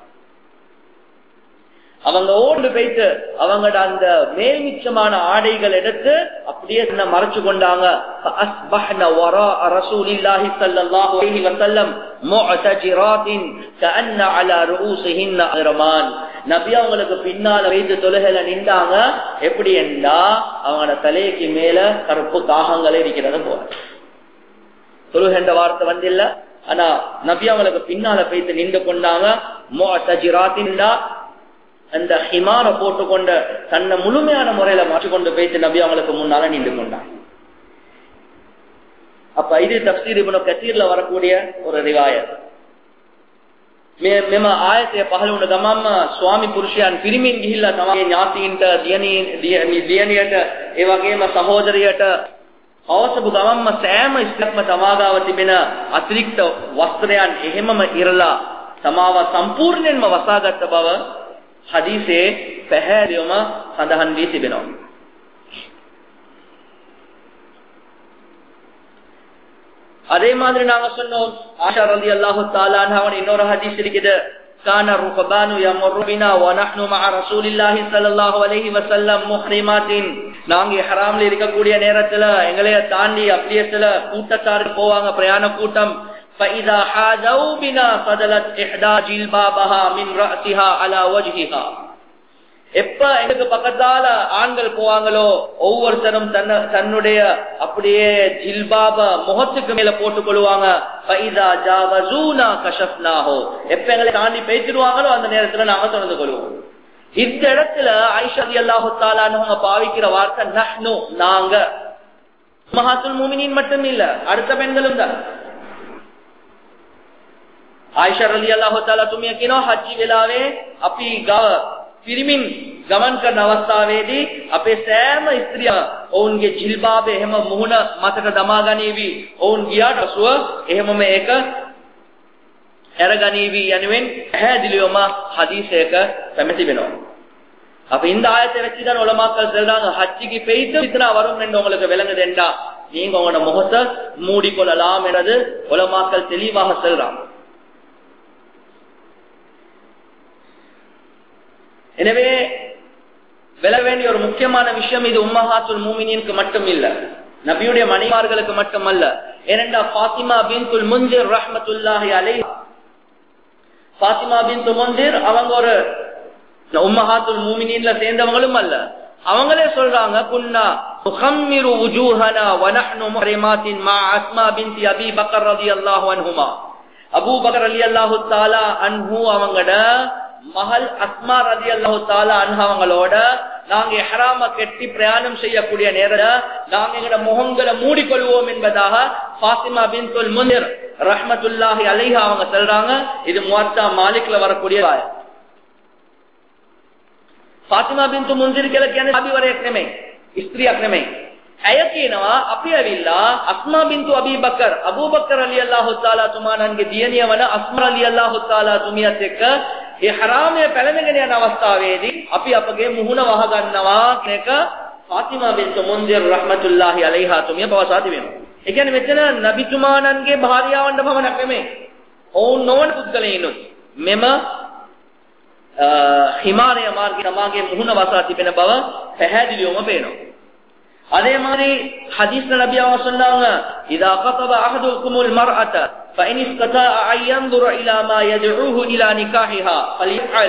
அவங்க ஓடு போயிட்டு அவங்களோட அந்த மேல்மிச்சமான ஆடைகள் எடுத்து அப்படியே மறைச்சு கொண்டாங்க. நபி அவங்களுக்கு பின்னால வைத்து தொழுகையில நின்றாங்க. எப்படி என்றா அவங்களோட தலைக்கு மேல கருப்பு காகங்களே இருக்கிறது போல. தொழுகின்ற வார்த்தை வந்து இல்ல, ஆனா நபி அவங்களுக்கு பின்னால வைத்து நின்று கொண்டாங்க. முஅ்தஜிராத்தின்டா அந்த ஹிமார போட்டுக்கொண்ட தன்னை முழுமையான முறையில மாற்றிக்கொண்டு போயிட்டு நபி அவங்களுக்கு முன்னால நின்று கொண்டாங்க. அப்ப இது தஃப்சீர் இப்னு கஸீர்ல வரக்கூடிய ஒரு ரிவாயத். මෙම ආයතය පහළ වුණ ගමන්ම ස්වාමි පුරුෂයන් පිරිමින් ගිහිල්ලා තමගේ ඥාතීන්ට දියණියට ඒ වගේම සහෝදරියට අවසබු ගමන්ම සෑම ස්ත්‍රියක්ම තමාගාව තිබෙන අතිරික්ත වස්ත්‍රයන් එහෙමම ඉරලා තමාව සම්පූර්ණයෙන්ම වසාගත් බව හදීසේ පැහැදිලිවම සඳහන් වී තිබෙනවා. அதே மாதிரி நாங்க சொன்னோம் ஆயிஷா ரலியல்லாஹு தஆலா அன்ஹாவின் இன்னொரு ஹதீஸ் இருக்குது. கான ருக்பானு யமரு பினா வ நஹ்னு மஅ ரசூலில்லாஹி ஸல்லல்லாஹு அலைஹி வஸல்லம் முஹ்ரிமாத்தின். நாங்க இஹ்ராம்ல இருக்கக்கூடிய நேரத்துல எங்களைய தாண்டி அப்படியே சில கூட்டத்தார் போவாங்க, பிரயாண கூட்டம். فاذا حاذوا بنا فضلت احدى جلبابها من راسها على وجهها. எப்ப எனக்கு பக்கத்தால ஆண்கள் போவாங்களோ ஒவ்வொருத்தரும் தன்னுடைய அப்படியே ஜில்பாப முகத்துக்கு மேல போட்டுக் கொள்வாங்க. எப்ப எங்களை தாண்டி பேசிடுவாங்களோ அந்த நேரத்துல நாங்க தொடர்ந்து கொள்வோம். இந்த இடத்துல ஆயிஷா ரலியல்லாஹு தஆலா அவங்க பாவிக்கிற வார்த்தை நஹ்னு, நாங்க. உம்மஹாத்துல் முஃமினீன் மட்டும் இல்ல, அடுத்த பெண்களும் தான். ආයිෂා රලියල්ලාහු තාලා තුමිය කියනවා හජ්ජි වෙලාවේ අපි ගව පිරිමින් ගමන් කරන අවස්ථාවේදී අපේ සෑම ස්ත්‍රිය ඔවුන්ගේ ජිල්බාබේ එහෙම මුහුණ මතක දමා ගනීවි. ඔවුන් ගියාට පසුව එහෙම මේක අරගනීවි යනුවෙන් පැහැදිලිවම හදීසයක පැමිණි වෙනවා. அப்ப இந்த ஆயத்தை வச்சுதான் உலமாக்கள் சொல்றாங்க ஹஜ்ஜிக்கு போயிட்டு இத்தனை வரும் என்று உங்களுக்கு விளங்குதேண்டா நீங்க உங்களோட முகத்தை மூடிக்கொள்ளலாம் எனது உலமாக்கள் தெளிவாக சொல்றாங்க. எனவே விளக்க வேண்டிய ஒரு முக்கியமான விஷயம், இது உம்மஹாத்துல் மூமினீனுக்கு மட்டும் இல்ல, நபியுடைய மனைவிமார்களுக்கு மட்டுமல்ல. ஏனென்றா ஃபாத்திமா பின்துல் முன்திர் ரஹ்மத்துல்லாஹி அலைஹா, ஃபாத்திமா பின்து முன்திர் அவங்க ஒரு உம்மஹாத்துல் மூமினீன்ல சேர்ந்தவங்களும் அல்ல. அவங்களே சொல்றாங்க குன்னா துகம்மிரு வுஜூஹனா வ நஹ்னு முஹரிமாத்தின் மா அஸ்மா பின்தி அபீ பக்கர் ரலியல்லாஹு அன்ஹுமா. அபூ பக்கர் ரலியல்லாஹு தஆலா அன்ஹு அவங்கட மகள் அஸ்மா ரலியல்லாஹு தஆலா அன்ஹா அவங்களோட நாங்க இஹ்ராம கட்டி பிரயாணம் செய்யக்கூடிய நேரத்துல நாங்க எங்கட முகங்களை மூடிக்கொள்வோம் என்பதாக ஃபாத்திமா பின்துல் முன்திர் ரஹ்மத்துல்லாஹி அலைஹா அவங்க சொல்றாங்க. இது முவத்தா மாலிக்ல வரக்கூடிய ஆயத். ஃபாத்திமா பின்து முன்திர் කියලා කියන්නේ සාබිවරයක් නෙමෙයි, ස්ත්‍රියක් නෙමෙයි. ඇය කියනවා අපි ඇවිල්ලා අස්මා බින්තු අබී බකර් අබූ බකර් රලියල්ලාහු තාලා තුමාණන්ගේ දියණිය වන අස්මා රලියල්ලාහු තාලා තුමියත් එක්ක ඉහ්රාමයේ පැලඳගෙන යන අවස්ථාවේදී අපි අපගේ මුහුණ වහ ගන්නවා කියන එක ෆාතිමා බින්තු මුන්දිර් රහ්මතුල්ලාහි අලයිහා තුමිය පවසා තිබෙනවා. ඒ කියන්නේ මෙතන නබිතුමාණන්ගේ භාර්යාවන්ට පමණක් නෙමෙයි, ඔවුන් නොවන පුද්ගලයිනුත් මෙම හිමාරය මාර්ගයේ තමාගේ මුහුණ වසා තිබෙන බව පැහැදිලිවම පේනවා. அதே மாதிரி ஹதீஸ்ல நபி அவங்க சொன்னாங்க இதா கதப அஹதுகுமுல் மர்அத فإن استطاع أن ينظر إلى ما يدعوه إلى نكاحها فليفعل.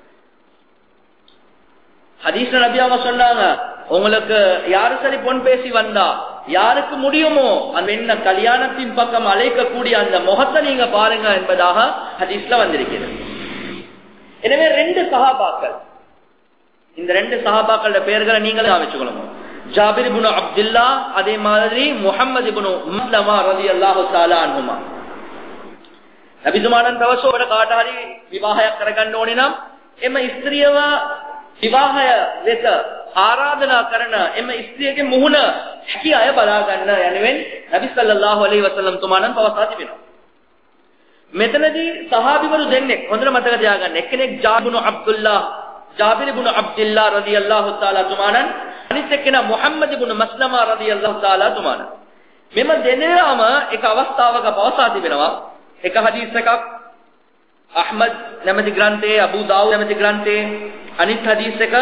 ஹதீஸ்ல நபி அவங்க சொன்னாங்க உங்களுக்கு யாரு சரி பொன் பேசி வந்தா யாருக்கு முடியுமோ அந்த என்ன கல்யாணத்தின் பக்கம் அழைக்கக்கூடிய அந்த முகத்தை நீங்க பாருங்க என்பதாக ஹதீஸ்ல வந்திருக்கிறது. எனவே ரெண்டு சஹாபாக்கள், இந்த ரெண்டு சஹாபாக்களோட பெயர்களை நீங்களே வச்சுக்கணும். ஜாபிர் இப்னு அப்துல்லா, அதே மாதிரி முஹம்மது இப்னு மஸ்லமா ரலியல்லாஹு தஆலா அன்ஹுமா. නබිතුමාණන් දවසෝකට කාට හරි විවාහයක් කරගන්න ඕනේ නම් එම ස්ත්‍රියව විවාහය වෙත ආරාධනා කරන එම ස්ත්‍රියගේ මුහුණ හැකි අය බලා ගන්න යනුවෙන් නබි සල්ලල්ලාහු අලයිහි වසල්ලම් තුමාණන් පවසා තිබෙනවා. මෙතනදී සහාබිවරු දෙන්නෙක් හොඳට මතක තියාගන්න. එක්කෙනෙක් ජාබිර් ඉබ්නු අබ්දුල්ලාහ් ජාබිර් ඉබ්නු අබ්දුල්ලාහ් රදියල්ලාහු තාලා තුමාණන්, අනිත් එක්කෙනා මුහම්මද් ඉබ්නු මස්ලමා රදියල්ලාහු තාලා තුමාණන්. මෙම දෙන්නාම එක අවස්ථාවක පවසා තිබෙනවා. එක හදීස් එකක් අහ්මද් නැමැති ග්‍රන්ථයේ, අබූ දාවුද් නැමැති ග්‍රන්ථයේ, අනිත් හදීස් එක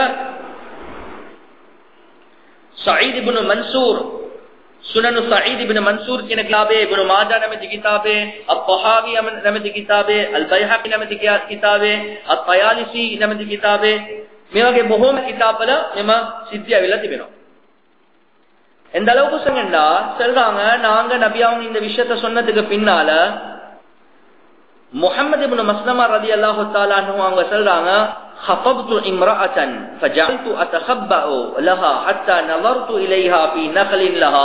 සঈද් ඉබ්නු මන්සූර් සුනන් සঈද් ඉබ්නු මන්සූර් කියන කිතාබේ, ඉබ්නු මාජා නැමැති කිතාබේ, අත්-තහාවි නැමැති කිතාබේ, අල්-බයිහකි නැමැති කිතාබේ, අත්-තයාලිසි නැමැති කිතාබේ, මේ වගේ බොහෝම කිතාබවල මෙම සිද්ධිය ඇවිල්ලා තිබෙනවා. இந்த அளவுக்கு சொன்னா சொல்றாங்க, நாங்க நபி அவங்க இந்த விஷயத்தை சொன்னதுக்கு பின்னால முஹம்மது இப்னு மஸ்லமா ரலியல்லாஹு தஆலா அன்ஹு அவங்க சொல்றாங்க, خطبت امرأة فجعلت أتخبأ لها حتى نظرت إليها في نخل لها.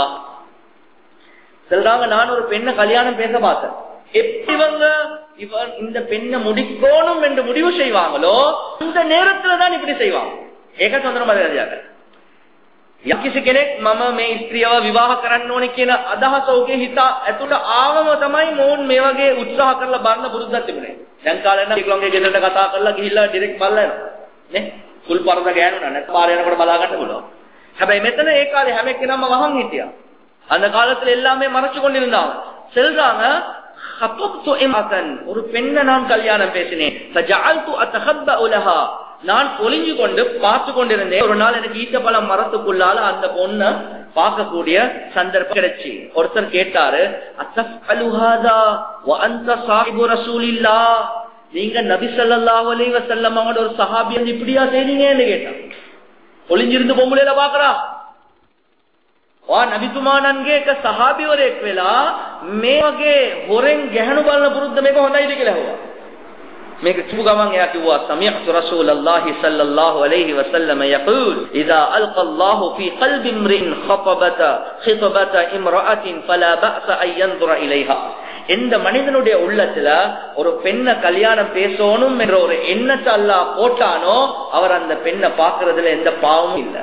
சொல்றாங்க, நான் ஒரு பெண்ணை கல்யாணம் பேச பார்த்தேன். எப்படிவங்க இவன் இந்த பெண்ணை முடிக்கணும் என்று முடிவு செய்வாங்களோ இந்த நேரத்துல தான் இப்படி செய்வாங்க. ඒක හොඳටම මතක තියාගන්න. යම් කිසි කෙනෙක් මම මේ ස්ත්‍රියව විවාහ කරන්න ඕනේ කියන අදහස ඔහුගේ හිත ඇතුළට ආවම තමයි මොවුන් මේ වගේ උත්සාහ කරලා බලන්න පුරුද්දක් තිබුණේ. දැන් කාලේ නම් ඒගොල්ලන්ගේ ගෙදරට කතා කරලා ගිහිල්ලා ඩිරෙක්ට් බලලා එනවා. නේ? කුල් පරද ගෑනුනා නැත්නම් පාර යනකොට බලා ගන්න පුළුවන්. හැබැයි මෙතන ඒ කාලේ හැම කෙනාම වහන් හිටියා. அந்த காலத்துல எல்லாமே மறைச்சு கொண்டிருந்தாங்க. சொல்றாங்க, خطبت امرأة ஒரு பெண்ணை நான் கல்யாணம் பேசினேன். فجعلت اتخبأ لها நான் ஒளிஞ்சு கொண்டு பார்த்து கொண்டிருந்தேன். ஒரு நாள் எனக்கு ஈட்டப்பழம் மரத்துக்குள்ளால அந்த பொண்ணை பார்க்கக்கூடிய சந்தர்ப்பம் கிடைச்சி. ஒருத்தர் கேட்டாரு, அத்தஃஅலு ஹாதா வ அன்த ஸாஹிபு ரசூலில்லாஹ், நீங்க நபி ஸல்லல்லாஹு அலைஹி வஸல்லம் அவங்களோட ஒரு சஹாபி வந்து இப்படியா செய்றீங்கன்னு கேட்டான். ஒளிஞ்சிருந்து பொம்பளையில பாக்குறா. වා නබිතුමාණන්ගේ එක සහාබිවරයෙක් වෙලා මේ වගේ හොරෙන් ගැහණු බලන පුරුද්ද මේක හොඳයිද කියලා ඇහුවා. මේක කිව්ව ගමන් එයා කිව්වා, සමිඅ්තු රසූලල්ලාහි සල්ලල්ලාහු අලයිහි වසල්ලම යකූල් ඉදා අල්ක අල්ලාහු ෆී ඛල්බි ඉම්රින් ඛතබත ඛිතබත ඉම්රාතින් ஃபலா பأس أن ينظر إليها. எந்த மனிதனுடைய உள்ளத்துல ஒரு பெண்ணை கல்யாணம் பேசணும் என்ற ஒரு எண்ணத்தை அல்லாஹ் போட்டானோ அவர் அந்த பெண்ணை பார்க்கறதுல எந்த பாவமும் இல்லை.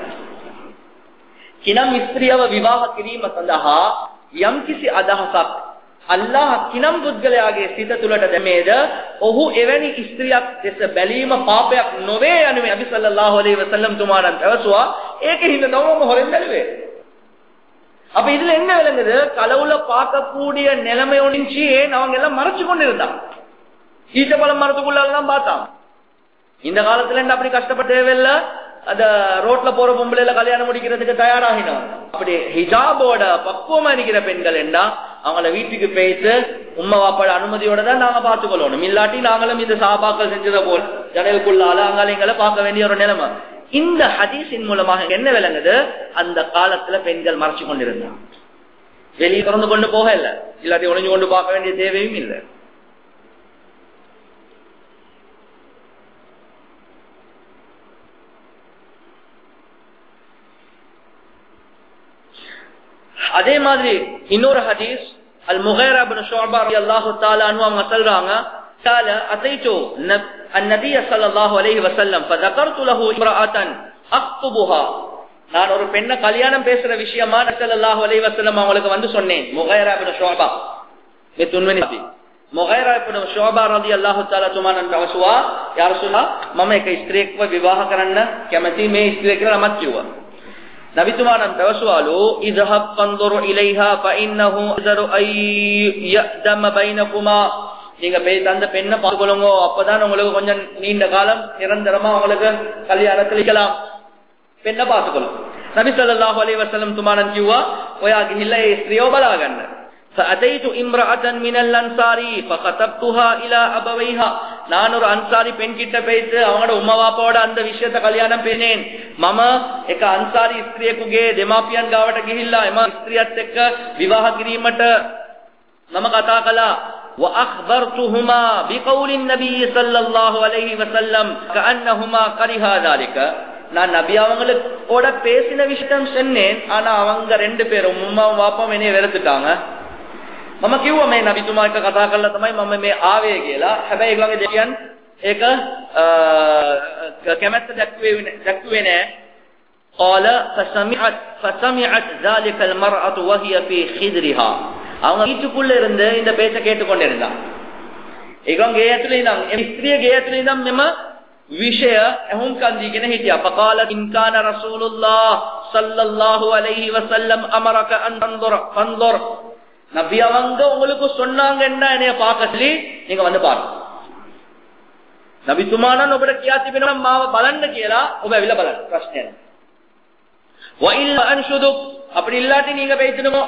කිනම් ස්ත්‍රියව විවාහ කිරීම සඳහා යම් කිසි අදහසක් අල්ලාහ් කිනම් පුද්ගලයාගේ සිත තුළට දැමේද, ඔහු එවැනි ස්ත්‍රියක් දෙස බැලීම පාපයක් නොවේ යනුවෙන් නබි සල්ලල්ලාහු අලයිහි වසල්லம் තුමාණන් පැවසුවා. ඒකෙහිඳ නවම හොරෙන් බැලුවේ. அப்ப இதுல என்ன விளங்குது, களவுல பார்க்கக்கூடிய நிலைமையோ நினைச்சு ஏன் அவங்க எல்லாம் மறைச்சு கொண்டு இருந்தாங்க. ஈச்சப்பழம் மரத்துக்குள்ளாலதான் பார்த்தாங்க. இந்த காலத்துல என்ன அப்படி கஷ்டப்பட்டேவில்லை. அத ரோட்ல போற பொம்பளைல கல்யாணம் முடிக்கிறதுக்கு தயாராகினாங்க. அப்படி ஹிஜாபோட பக்குவமா இருக்கிற பெண்கள் என்ன, அவங்கள வீட்டுக்கு போயிட்டு உம்மா வாப்பாட அனுமதியோட தான் நாங்க பார்த்துக்கொள்ளணும். இல்லாட்டி நாங்களும் இந்த சாபாக்கள் செஞ்சத போல் ஜனலுக்குள்ளால அங்காளிங்களை பார்க்க வேண்டிய ஒரு நிலைமை. இந்த ஹதீஸின் மூலமாக என்ன விளங்குது, அந்த காலத்துல பெண்கள் மறைச்சு கொண்டிருந்தாங்க. வெளியே திறந்து கொண்டு போக இல்லை, இல்லாட்டி ஒளிஞ்சு கொண்டு பார்க்க வேண்டிய தேவையும் இல்லை. அதே மாதிரி இன்னொரு ஹதீஸ், அல் முகைரா இப்னு ஷுஅபா ரலியல்லாஹு தஆலா அன்ஹு அவங்க சொல்றாங்க, قال اتيت النبي صلى الله عليه وسلم فذكرت له امراه اخطبها. நான் ஒரு பெண்ணை கல்யாணம் பேசுற விஷயமா நபி ஸல்லல்லாஹு அலைஹி வஸல்லம் அவங்களுக்கு வந்து சொன்னேன். முகைரா இப்னு ஷுஅபா මේ තුන්වෙනි අපි මුගෛරා ඉබ්නු ෂුஅබා රදියල්ලාහු තාලා තුමාණන් පැවසුවා, යා රසූලල්ලාහ් මම එක ස්ත්‍රියෙක්ව විවාහ කරන්න කැමති, මේ ස්ත්‍රිය කියලා නමක් කිව්වා. නබිතුමාණන් පැවසුවාලු, ඉذهب فانظر اليها فانه يذر اي يدم بينكما. நீங்க போய் அந்த பெண்ணை பார்த்துக்கொள்ளுங்க, அப்பதான் உங்களுக்கு கொஞ்சம் நீண்ட காலம் நிரந்தரமா உங்களுக்கு கல்யாணத்தில் இருக்கலாம். பெண்ணை பார்த்துக்கொள்ளும். நபி ஸல்லல்லாஹு அலைஹி வஸல்லம் துமாණන් කිව්වා, ඔයා ගිහිල්ලා ඒ ස්ත්‍රියව බලා ගන්න. فأتيت امرأة من الأنصار فخطبتها إلى أبويها. நான் ஒரு அன்சாரி பெண் கிட்ட போயிட்டு அவங்களோட உம்மா வாப்பாவோட அந்த விஷயத்தை கல்யாணம் பேசினேன். මම එක අන්සාරි ස්ත්‍රියෙකුගේ දෙමාපියන් ගාවට ගිහිල්ලා එම ස්ත්‍රියත් එක්ක විවාහ කිරීමට මම කතා කළා. وأخبرتهما بقول النبي صلى الله عليه وسلم كأنهما كرها ذلك. நான் நபி அவங்களோட பேசின விஷயம் சொன்னேன். ஆனா அவங்க ரெண்டு பேரும் உம்மாவும் வாப்பாவும் என்னைய வெறுத்துட்டாங்க. මම කිව්වා මේ නබිතුමා එක්ක කතා කරලා තමයි මම මේ ආවේ කියලා. හැබැයි ඒගොල්ලන්ගේ දෙවියන් ඒක කැමැත්ත දක්ුවේ දක්ුවේ නෑ. قال فسمعت فسمعت ذلك المرأة وهي في خدرها அவங்க வீட்டுக்குள்ள இருந்து இந்த பேச்ச கேட்டுக்கொண்டிருந்தாங்க. ඒගොල්ලෝ ගේ ඇතුලේ ඉඳන් ස්ත්‍රිය ගේ ඇතුලේ ඉඳන් මෙම විෂය එහුම් කන්දීගෙන හිටියා. فقال إن كان رسول الله صلى الله عليه وسلم أمرك أن تنظر فانظر. நபி அவங்க உங்களுக்கு சொன்னாங்கன்னா என்னைய பார்க்க சொல்லி நீங்க வந்து பாருங்க. நபிතුමාණන් ඔබට කියා තිබෙනවා මාව බලන්න කියලා. ඔබ ඇවිල්ලා බලන්න. ප්‍රශ්නයක් නෑ. وإلا أنشدك அப்படி இல்லாட்டி நீங்க பேசணுமோ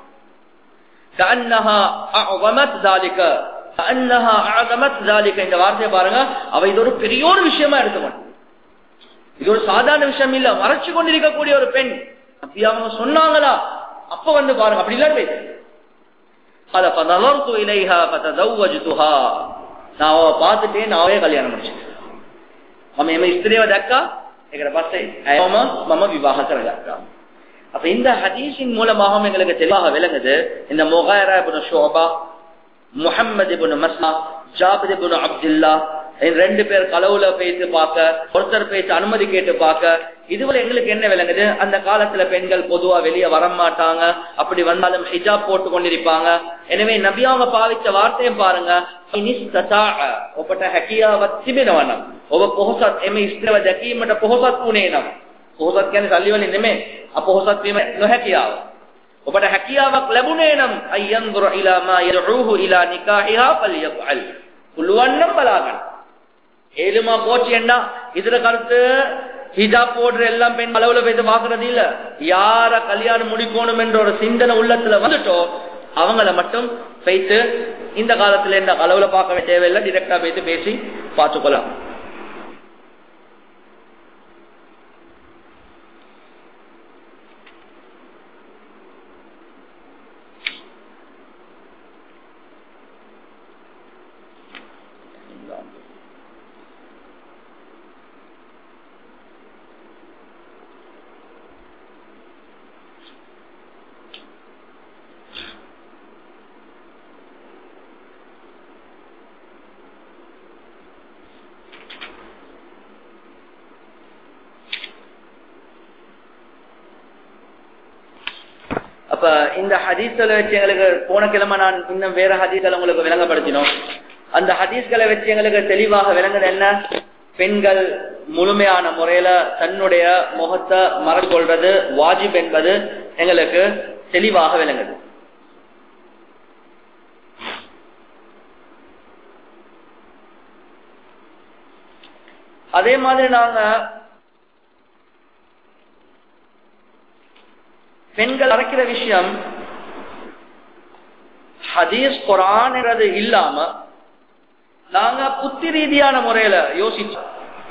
كأنها أعظمت ذلك كأنها أعظمت ذلك இந்த வார்த்தையை பாருங்க. அவ இது ஒரு பெரிய ஒரு விஷயமா எடுத்துக்கணும். இது ஒரு சாதாரண விஷயம் இல்ல. மறைச்சு கொண்டிருக்கக்கூடிய ஒரு பெண் நபி அவங்க சொன்னாங்களா அப்ப வந்து பாருங்க. அப்படி இல்லாட்டி பேச قال فنظرت إليها فتزوجتها. நான் அவ பார்த்துட்டே நாவே கல்யாணம் முடிச்சேன். මම මේ ස්ත්‍රියව දැක්කා. ඒකට පස්සේ අයම මම විවාහ කරගත්තා. அப்ப இந்த ஹதீஸின் மூலமாக எங்களுக்கு தெளிவாக விளங்குது இந்த முகைரா இப்னு ஷுபா, முஹம்மது இப்னு மஸ்லா, ஜாபிர் இப்னு அப்துல்லா ரெண்டு பேர் கலவுல பேசி பார்க்க, ஒருத்தர் பேசி அனுமதி கேட்டு பார்க்க, இதுவரை எங்களுக்கு என்ன விளங்குது? அந்த காலத்துல பெண்கள் பொதுவா வெளியே வரமாட்டாங்க. அப்படி வந்தாலும் ஹிஜாப் போட்டு கொண்டிருப்பாங்க. எனவே நபி அவங்க பாவிச்ச வார்த்தையும் பாருங்க. ඔබට හැකියාවක් තිබෙනවා නම් ඔබ පොහොසත් එමෙ ස්ත්‍රීව දැකීමට පොහොසත් වුණේ නම්, පොහොසත් කියන්නේ සල්ලි වලින් නෙමෙයි, අපොහොසත් වීම නොහැකියාව. ඔබට හැකියාවක් ලැබුණේ නම් අයන්දුර ඉලා මා යදඋහු ඉලා නිකාහිහා ෆල්යෆල්. පුළුවන් නම් බලාගන්න. ஏழுமா போச்சுன்னா இதுல கருத்து ஹிஜாப் போடுற எல்லாம் பெண் அளவுல பேச பாக்குறது இல்ல. யார கல்யாணம் முடிக்கணும் என்ற ஒரு சிந்தனை உள்ளத்துல வந்துட்டோ அவங்கள மட்டும் பேசி இந்த காலத்துல என்ன அளவுல பார்க்க தேவையில்லை, டிரெக்டா பேசி பேசி பார்த்துக்கொள்ளலாம். இந்த ஹதீஸ்களை வச்சு எங்களுக்கு போன கிழமை நான் இன்னும் வேற ஹதீஸ்களை உங்களுக்கு விளங்கப்படுத்தினோம். அந்த ஹதீஸ்களை வச்சு எங்களுக்கு தெளிவாக விளங்குது என்ன? பெண்கள் முழுமையான முறையில தன்னுடைய முகத்தை மறைத்து கொள்றது வாஜிப் என்பது எங்களுக்கு தெளிவாக விளங்குது. அதே மாதிரி நாங்க பெண்கள் மறைக்கிற விஷயம் ஹதீஸ் குர்ஆன் என்றது இல்லாம நாங்க புத்தி ரீதியான முறையில யோசிச்சோம்.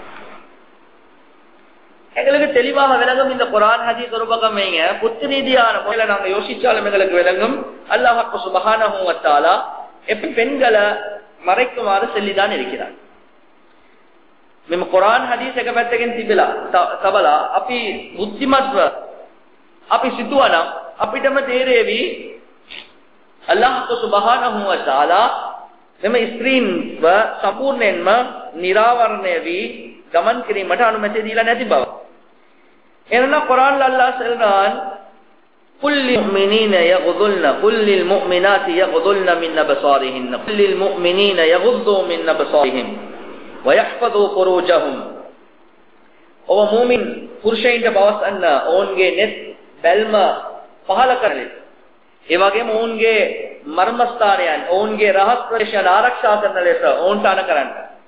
எங்களுக்கு தெளிவாக விளங்கும் இந்த குர்ஆன் ஹதீஸ் ஒரு பக்கம் வைங்க. புத்தி ரீதியான முறையில நாங்க யோசிச்சாலும் எங்களுக்கு விளங்கும் அல்லாஹ் சுப்ஹானஹு வ தஆலா எப்படி பெண்களை மறைக்குமாறு சொல்லிதான் இருக்கிறார். මෙම කුරාන් හදීස් එක පැත්තකින් තිබිලා තබලා අපි බුද්ධිමත්ව අපි සිතුවනම් අපිටම තේරෙවි අල්ලාහ් සුබ්හානහු වතාලා මෙම ස්ත්‍රීන්ව සම්පූර්ණයෙන්ම නිරාවරණය වී ගමන් කිරීමට අනුමැතිය දීලා නැති බව. එනවා කුරාන් අල්ලාහ් සල්ලාන් قل للمؤمنين يغضضن قل للمؤمنات يغضضن من أبصارهن قل للمؤمنين يغضوا من أبصارهم ويحفظوا فروجهم. ඔබ මුමින් පුරුෂයින්ට පවසන්න ඔවුන්ගේ net බැල්ම පහල කරලි. ඒ වගේම ඔවුන්ගේ මර්මස්ථානයන් ඔවුන්ගේ රහස් ප්‍රදේශයන් ආරක්ෂා කරන ලෙස ඔවුන්ට අන කරන්න.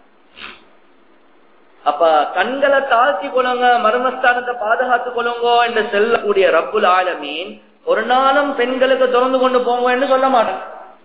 අප கண்களை தாழ்த்தி கொள்ளுங்க, மர்மஸ்தானத்தை பாதுகாத்து கொள்ளுங்க என்று சொல்லக்கூடிய ரப்புல் ஆலமீன் ஒரு நாளும் பெண்களுக்கு திறந்து கொண்டு போங்க என்று சொல்ல மாட்டாங்க.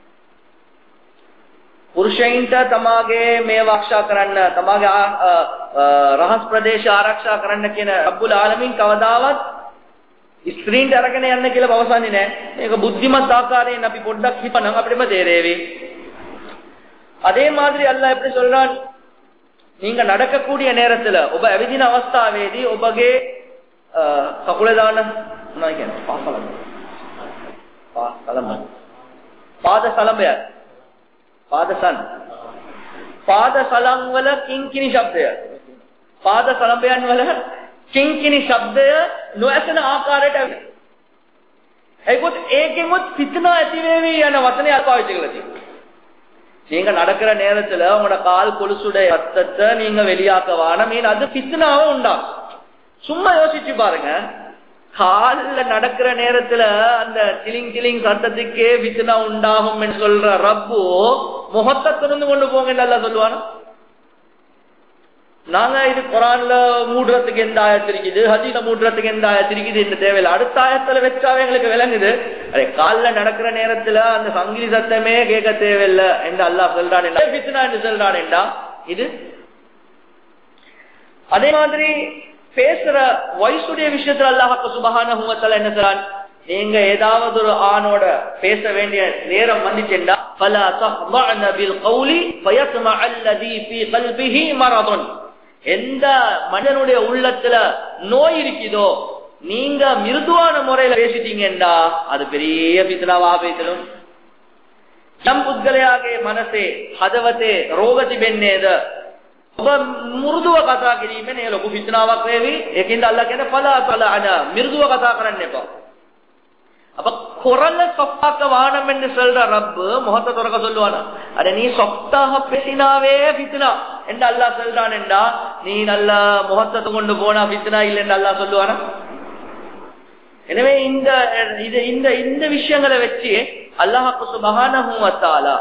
පුරුෂයින්ට තමාගේ මේ ආරක්ෂා කරන්න, තමාගේ රහස් ප්‍රදේශ ආරක්ෂා කරන්න කියන රබ්බුල් ආලමීන් කවදාවත් ස්ත්‍රීන්ට අරගෙන යන්න කියලා පවසන්නේ නැහැ. මේක බුද්ධිමත් ආකාරයෙන් අපි පොඩ්ඩක් හිතනනම් අපිටම තේරෙවි. அதே மாதிரி அல்லாஹ் எப்படி சொல்றான், நீங்க நடக்கக்கூடிய நேரத்துல ඔබ ඇවිදින අවස්ථාවේදී ඔබගේ කකුලේ දාන මොනවද කියන්නේ පාසලම පාසලම පාද සලඹය පාදසන් පාද සලම් වල කිංකිණි ශබ්දය, පාද සලඹයන් වල කිංකිණි ශබ්දය නොඇසෙන ආකාරයට ඇවිත්. ඒකත් ඒකෙමුත් ஃபித்னா ඇති වෙවි යන වචනේ පාවිච්චි කරලා තියෙනවා. நீங்க நடக்கிற நேரத்துல உங்களோட கால் கொலுசுடைய ரத்தத்தை நீங்க வெளியாக்க வானம் மீன் அது ஃபித்னாவை உண்டாகும். சும்மா யோசிச்சு பாருங்க, காலில் நடக்கிற நேரத்துல அந்த கிளிங் கிளிங் சத்தத்துக்கே ஃபித்னா உண்டாகும் என்று சொல்ற ரப்பு முகத்தை திறந்து கொண்டு போங்க நல்லா சொல்லுவானா? நாங்க இது குரான்ல மூடுறதுக்கு எந்த ஆயத்து இருக்குது, ஹதீஸ்ல மூடுறதுக்கு எந்த ஆயத்து இருக்குது என்று தேவையில்லை. அடுத்த ஆயத்துல வச்சாவே எங்களுக்கு விளங்குது. அதே காலில் நடக்கிற நேரத்துல அந்த சங்கிலி சத்தமே கேட்க தேவையில்லை என்று அல்லாஹ் சொல்றான் என்று சொல்றான் என்றா இது. அதே மாதிரி பேசுற வயசுடைய விஷயத்துல அல்லாஹ் சுப்ஹானஹு வ தஆலா என்ன சொல்றான்? நீங்க ஏதாவது ஒரு ஆணோட பேச வேண்டிய நேரம் வந்துச்சுன்னா ஃபலா தஹ்தஅன பில் கௌலி ஃபயத்மஅ அல்லதி ஃபீ கல்பிஹி மரதுன். எந்த மனிதனுடைய உள்ளத்துல நோய் இருக்குதோ நீங்க மிருதுவான முறையில பேசிட்டீங்கன்னா அது பெரிய ஃபித்னாவா பேசலும். நம் புத்கලයාගේ මනසේ හදවතේ රෝග තිබෙන්නේද? ඔබ මෘදුව කතා කිරීමෙන් ඒ ලොකු ෆිත්නාවක් වේවි. ඒකින්ද අල්ලාහ් කියන්නේ ඵලා තලඅන මිருதுව කතා කරන්න එපා. அப்ப குரல்ல சொஃப்டாக்க வானம் என்று சொல்ற ரப்பு முகத்தை துறக்க சொல்லுவானா? அட நீ சொஃப்டாக பேசினாவே ஃபித்னா என்று அல்லாஹ் சொல்றான் என்றா நீ நல்ல முகத்தை கொண்டு போனா ஃபித்னா இல்லை என்று அல்லாஹ் சொல்லுவானா? எனவே இந்த இந்த இந்த விஷயங்களை வச்சு அல்லாஹ் சுப்ஹானஹு வ தஆலா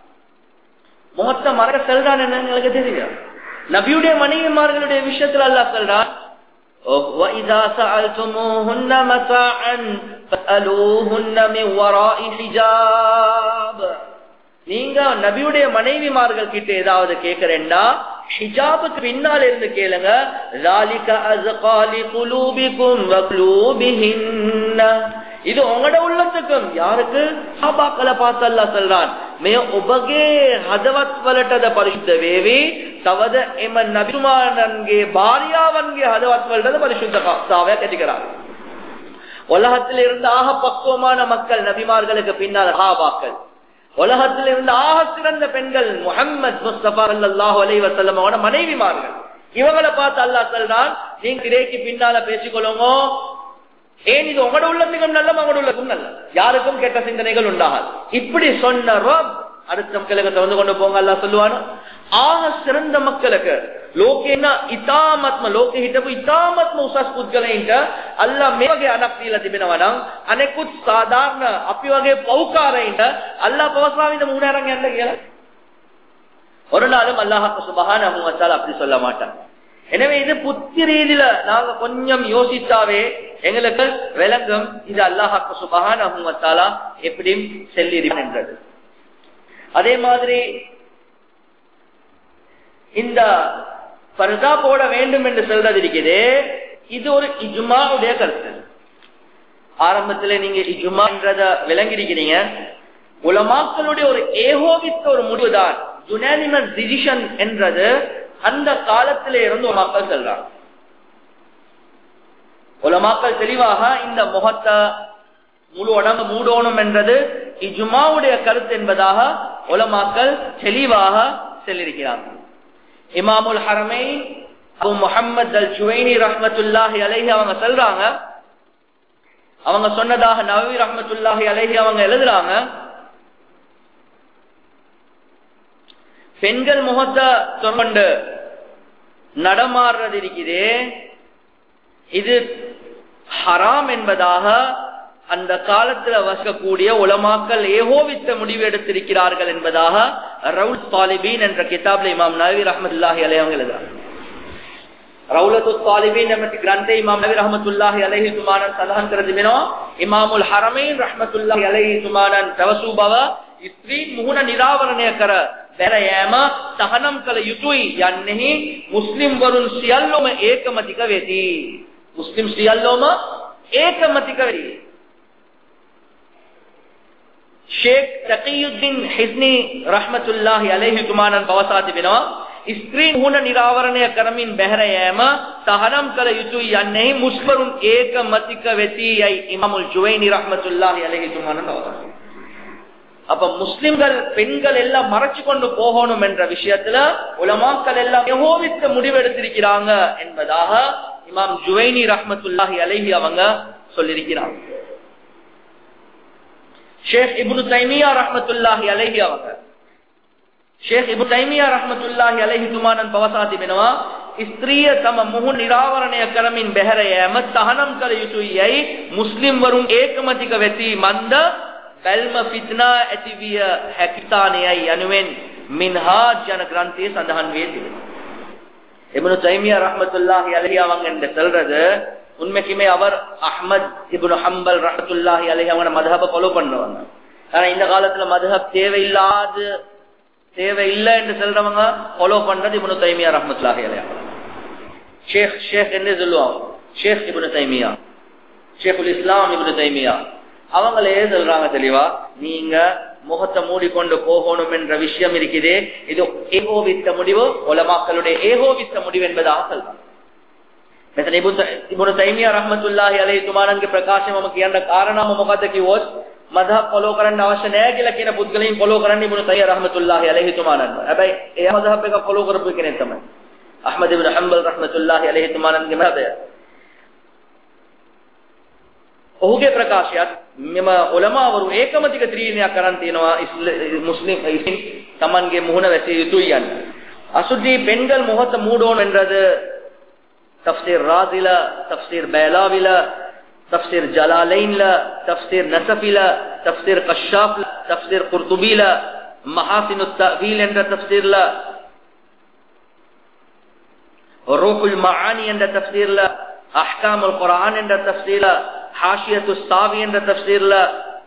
முகத்தை மறைக்க சொல்றான் என்ன உங்களுக்கு தெரியும்? நபியுடைய மனைவிமார்களுடைய விஷயத்துல அல்லாஹ் சொல்றான் وَإِذَا سَأَلْتُمُوهُنَّ مَتَاعًا فَاسْأَلُوهُنَّ مِنْ وَرَاءِ حِجَابٍ. நீங்க நபியுடைய மனைவிமார்கள் கிட்ட ஏதாவது கேக்குறேன்னா ஹிஜாபுக்கு பின்னால இருந்து கேளுங்க. ذَلِكَ أَزْكَى لِقُلُوبِكُمْ وَقُلُوبِهِنَّ. இது உங்களோட உள்ளத்துக்கும் யாருக்கு? சஹாபாக்களை பார்த்து அல்லாஹ் சொல்றான் මේ ඔබගේ හදවත් වලටද පරිශුද්ධ වේවි. තවද එම නබිතුමාණන්ගේ භාර්යාවන්ගේ හදවත් වලටද பரிசுத்தතාවයක් ඇති කරා. உலகத்தில் இருந்த ஆக பக்குவமான மக்கள் நபிமார்களுக்கு பின்னால் சஹாபாக்கள். உலகத்தில் இருந்த ஆக சிறந்த பெண்கள் முஹம்மது முஸ்தபா ஸல்லல்லாஹு அலைஹி வஸல்லம் அவரோட மனைவிமார்கள். இவங்களை பார்த்து அல்லாஹ் சொல்றான் நீங்க திரைக்கு பின்னால பேசிக்கொள்ளுங்க. ஏன் இது உங்களோட உள்ளத்துக்கும் நல்ல உங்களோட உள்ளத்துக்கும் நல்ல, யாருக்கும் கெட்ட சிந்தனைகள் உண்டாகாது. இப்படி சொன்ன ரப் அடுத்த மக்களுக்கு திறந்து கொண்டு போங்க அல்லாஹ் சொல்லுவானா? ஆக சிறந்த மக்களுக்கு ලෝකේන ඊ타මත්ම ලෝකෙ හිටපු ඊ타මත්ම උසස් පුද්ගලයින්ට අල්ලා මේ වගේ අනක් දීලා තිබෙනවා නම් අනෙකුත් සාධාරණ අපි වගේ පෞකාරයින්ට අල්ලා පවස්වාමින්ද මුණ අරන් යන්න කියලා ஒரு நாளும் அல்லாஹ் சுப்ஹானஹு வ தஆலா அப்படி சொல்ல மாட்டான். எனவே இது புத்தி ரீதியில நாங்க கொஞ்சம் யோசித்தாவே எங்களுக்கு விளங்கும் இது அல்லாஹ் சுப்ஹானஹு வ தஆலா எப்படி சொல்லியிருக்கிறது. அதே மாதிரி இந்த பர்தா போட வேண்டும் என்று சொல்றது இருக்குது, இது ஒரு இஜ்மாவுடைய கருத்து. ஆரம்பத்தில் நீங்க இஜ்மா என்றத விளங்கி இருக்கிறீங்க. உலமாக்களுடைய ஒரு ஏகோபித்த ஒரு முடிவுதான் யுனானிமஸ் டிசிஷன் என்றது அந்த காலத்திலே இருந்து உலமாக்கள் சொல்றாங்க. உலமாக்கள் தெளிவாக இந்த முகத்தை முழு உடம்பு மூடோணும் என்றது இஜ்மாவுடைய கருத்து என்பதாக உலமாக்கள் தெளிவாக சொல்லியிருக்கிறார்கள். இமாமுல் ஹரமைன் அபு முஹம்மது அல் ஜுவைனி ரஹ்மத்துல்லாஹி அலைஹி அவங்க சொல்றாங்க, அவங்க சொன்னதாக நவவி ரஹ்மத்துல்லாஹி அலைஹி அவங்க எழுதுறாங்க, பெண்கள் முகத்தை சொண்டு நடமாடுறது இருக்குதே இது ஹராம் என்பதாக அந்த காலத்துல வசிக்கக்கூடிய உலமாக்கள் ஏகோபித்த முடிவு எடுத்திருக்கிறார்கள் என்பதாக ரவுல் தாலிபீன் என்ற கிதாப்ல இமாம் நவவி ரஹ்மத்துல்லாஹி அலைஹி அவங்க எழுதுறாங்க. ரவுலத்துல் தாலிபீன் என்ற கிரந்தத்தை இமாம் நவவி ரஹ்மத்துல்லாஹி அலைஹி துமானன் சலஹன் කරදි වෙනවා. ඉමාමුල් හරමයින් රහ්මතුල්ලාහි අලයිහි තුමාණන් පැවසූ බව ස්ත්‍රී මුහුණ නිරාවරණය කර බැර යෑම තහනම් කළ යුතුයි යන්නේ මුස්ලිම් වරුන් සියල්ලම ඒකමතික වෙති. මුස්ලිම් සියල්ලම ඒකමතික වෙති. ஷேக் தகியுத்தீன் ஹிஸ்னி ரஹ்மத்துல்லாஹி அலைஹி துமானன் பவசா තිබෙනවා ස්ත්‍රී මුහුණ නිරාවරණය කරමින් බැහැර යෑම තහනම් කළ යුතුයි යන්නේ මුස්ලිම් ඒකමතික වෙති යයි ඉමාමුල් ජුවයිනි රහ්මතුල්ලාහி அலைஹி துமானன் பவசா. அப்ப முஸ்லிம்கள் பெண்கள் எல்லாம் மறைச்சு கொண்டு போகணும் என்ற விஷயத்துல உலமாக்கள் எல்லாம் ஏகோபித்த முடிவெடுத்திருக்கிறாங்க என்பதாக இமாம் ஜுவைனி ரஹ்மத்துல்லாஹி அலைஹி அவங்க சொல்லியிருக்கிறாங்க. ஷேக் இப்னு தைமியா ரஹ்மத்துல்லாஹி அலைஹி அவங்க ஷேக் இப்னு தைமியா ரஹ்மத்துல்லாஹி அலைஹி තුමාණන් පවසා තිබෙනවා ස්ත්‍රිය තම මුහු නිරාවරණය කරමින් බැහැර යෑම තහනම් කළ යුතුයි යයි මුස්ලිම් වරුන් ඒකමතික වෙති මන්ද බල්ම ෆිත්නා ඇතිවිය හැකිතානයයි යනුවෙන් මින්හාජ් යන ග්‍රන්ථයේ සඳහන් වේ තිබෙනවා. இப்னு தைமியா ரஹ்மத்துல்லாஹி அலைஹி அவங்க என்ன சொல்றது, உண்மைக்குமே அவர் அஹ்மத் இப்னு ஹம்பல் ரஹ்மத்துல்லாஹி அலைஹி அவங்க மذஹபை ஃபாலோ பண்ணுவாங்க. ஆனா இந்த காலத்துல மذஹப் தேவையில்லாது தேவையில்லை என்று சொல்றவங்க ஃபாலோ பண்றது இப்னு தைமியா ரஹ்மத்துல்லாஹி அலைஹி. ஷேக் ஷேக் என்ன சொல்லுவாங்க, ஷேக் இப்னு தைமியா, ஷேகுல் இஸ்லாம் இப்னு தைமியா அவங்களே சொல்றாங்க தெளிவா, நீங்க முகத்தை மூடிக்கொண்டு போகணும் என்ற விஷயம் இருக்குதே, இது ஏகோபித்த முடிவு, உலமாக்களுடைய ஏகோபித்த முடிவு என்பதாக சொல்றாங்க. ඉබ්නු තයිමියා රහ්මතුල්ලාහි අලයිහි තුමාණන්ගේ ප්‍රකාශයම කියන්න කාරණාව මොකද්ද කිව්වොත් මذහබ් ෆලෝ කරන්න අවශ්‍ය නැහැ කියලා කියන පුද්ගලයන් ෆලෝ කරන්නේ ඉබ්නු තයිමියා රහ්මතුල්ලාහි අලයිහි තුමාණන්. හැබැයි ඒ මذහබ් එක ෆලෝ කරපු කෙනෙක් තමයි අහ්මද් ඉබ්නු හම්බල් රහ්මතුල්ලාහි අලයිහි තුමාණන්ගේ මذහබය. ඔහුගේ ප්‍රකාශයත් මෙම උලමාවරු ඒකමතික ත්‍රිණයක් කරන් තියෙනවා මුස්ලිම් තමන්ගේ මුහුණ වැසිය යුතුයි යන්නේ. අසුද්ධි பெண்கள் முகத்தை மூடணும் என்றது தஃப்சீர் ராஸில, தஃப்சீர் பைலாவில, தஃப்சீர் ஜலாலைன்ல, தஃப்சீர் நஸஃபில, தஃப்சீர் கஷ்ஷாஃப்ல, தஃப்சீர் குர்துபில, மஹாசினுத் தஅவீல் என்ற தஃப்சீர்ல, ரூஹுல் மஆனி என்ற தஃப்சீர்ல, அஹ்காமுல் குர்ஆன் என்ற தஃப்சீர்ல, ஹாஷியத்துஸ் சாவி என்ற தஃப்சீர்ல,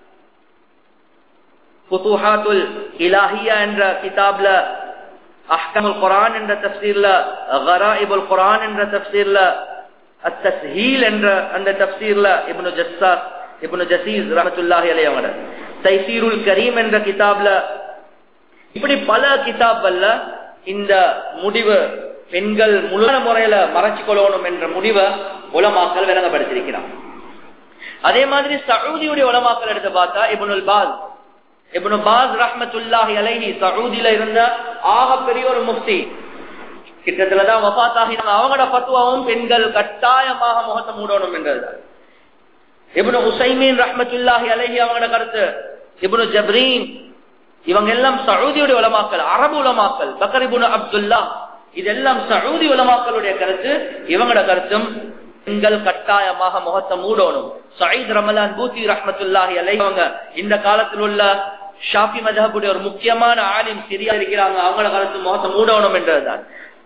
ஃபுதுஹாத்துல் இலாஹியா என்ற கிதாப்ல, அஹ்காமுல் குர்ஆன் என்ற தஃப்சீர்ல, கராயிபுல் குர்ஆன் என்ற தஃப்சீர்ல, அத்-தஸ்ஹீல் என்ற அந்த தஃப்சீர்ல இப்னு ஜஸ்ஸாஸ் இப்னு ஜஸீஸ் ரஹ்மத்துல்லாஹி அலைஹி அவங்க தைசீருல் கரீம் என்ற கிதாப்ல, இப்படி பல கிதாப்கள்ல இந்த முடிவு பெண்கள் முழு முறையில மறைச்சு கொள்ளணும் என்ற முடிவை உலமாக்கள் விளங்கப்படுத்தியிருக்கிறாங்க. அதே மாதிரி சஊதியுடைய உலமாக்கள் எடுத்து பார்த்தா இப்னுல் பாஸ் இப்னு பாஸ் ரஹ்மத்துல்லாஹி அலைஹி சஊதில இருந்த ஆக பெரிய ஒரு முஃப்தி, கிட்டத்தட்ட வஃபாத் ஆகினாங்க. அவங்களோட ஃபத்வாவும் பெண்கள் கட்டாயமாக முகத்தை மூடணும் என்றதுதான். இப்னு உஸைமீன் ரஹ்மத்துல்லாஹி அலைஹி அவங்களோட கருத்து, இப்னு ஜப்ரீன் இவங்க எல்லாம் சஊதியுடைய உலமாக்கள், அரபு உலமாக்கள், பக்கர் இப்னு அப்துல்லாஹ் இதெல்லாம் சஊதி உலமாக்களுடைய கருத்து. இவங்களோட கருத்தும் பெண்கள் கட்டாயமாக முகத்தை மூடணும். சயீத் ரமலான் பூத்தி ரஹ்மத்துல்லாஹி அலைஹி அவங்க இந்த காலத்தில் உள்ள ஷாஃபி மذஹபுடைய ஒரு முக்கியமான ஆலிம் சிரியா இருக்கிறாங்க. அவங்களோட கருத்து முகத்தை மூடணும் என்றதுதான்.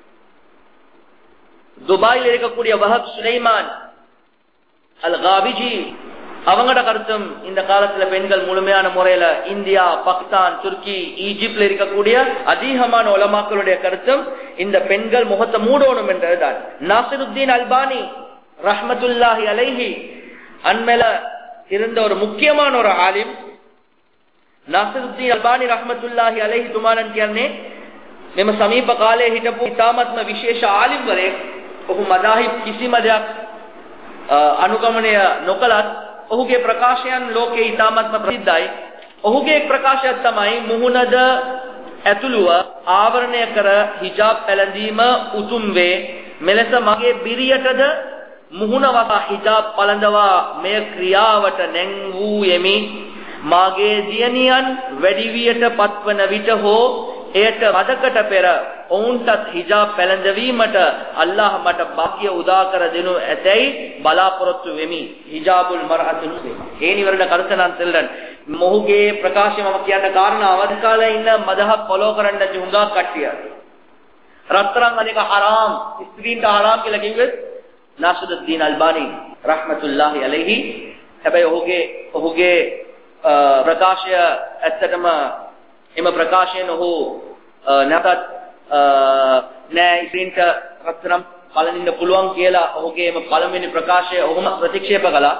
துபாயில் இருக்கக்கூடிய வஹப் சுலைமான் அல் காபிஜி அவங்களோட கருத்தும் இந்த காலத்துல பெண்கள் முழுமையான முறையில இந்தியா, பாகிஸ்தான், துருக்கி, ஈஜிப்ட்ல இருக்கக்கூடிய அதிகமான உலமாக்களுடைய கருத்தும் இந்த பெண்கள் முகத்தை மூடணும் என்றதுதான். நாசிருத்தீன் அல்பானி ரஹ்மத்துல்லாஹி அலைஹி அன்மேல இருந்த ஒரு முக்கியமான ஒரு ஆலிம் நாசிருத்தீன் අල්බානි රහ්මතුල්ලාහි අලයිහි තුමාණන් කියන්නේ මෙම සමීප කාලයේ හිටපු ඉතාමත්ම විශේෂ ආලිම් වරයෙක්. ඔහු මදාහිබ් කිසිම දෙයක් අනුගමනය නොකලත් ඔහුගේ ප්‍රකාශයන් ලෝකේ ඉතාමත්ම ප්‍රසිද්ධයි. ඔහුගේ ප්‍රකාශයක් තමයි මුහුණද ඇතුළුව ආවරණය කර හිජාබ් පැළඳීම උතුම් වේ. මෙලෙස මගේ බිරියටද මුහුණ වසා හිජාබ් පළඳවා මෙය ක්‍රියාවට නැං වූ යෙමි. මාගේ දියණියන් වැඩිවියට පත්වන විට හෝ එයට වදකට පෙර ඔවුන්ටත් හිජාබ් පැළඳවීමට අල්ලාහ් මට භාග්‍ය උදා කර දෙනු ඇතැයි බලාපොරොත්තු වෙමි. හිජාබුල් මර්අතුල් මුස්ලිමා. ඒ නිවරණ කරතනන් තෙල්ලන් මොහුගේ ප්‍රකාශය මම කියන්න කාරණා අවදි කාලේ ඉන්න මදහබ් ෆලෝ කරන්න ජුංගා කට්ටිය. රත්තරන් අනික හරාම්, ස්ත්‍රීන්ට හරාම් කියලා කිව්වෙත් नासिरुद्दीन अल्बानी रहमतुल्लाहि अलैहि. හැබැයි ඔහුගේ ඔහුගේ ප්‍රකාශය ඇත්තටම එම ප්‍රකාශයෙන් ඔහු නැතත් නෑ ඉතින්ට රත්තරම් බලන්න පුළුවන් කියලා ඔහුගේ එම පළවෙනි ප්‍රකාශය ඔහුම ප්‍රතික්ෂේප කළා.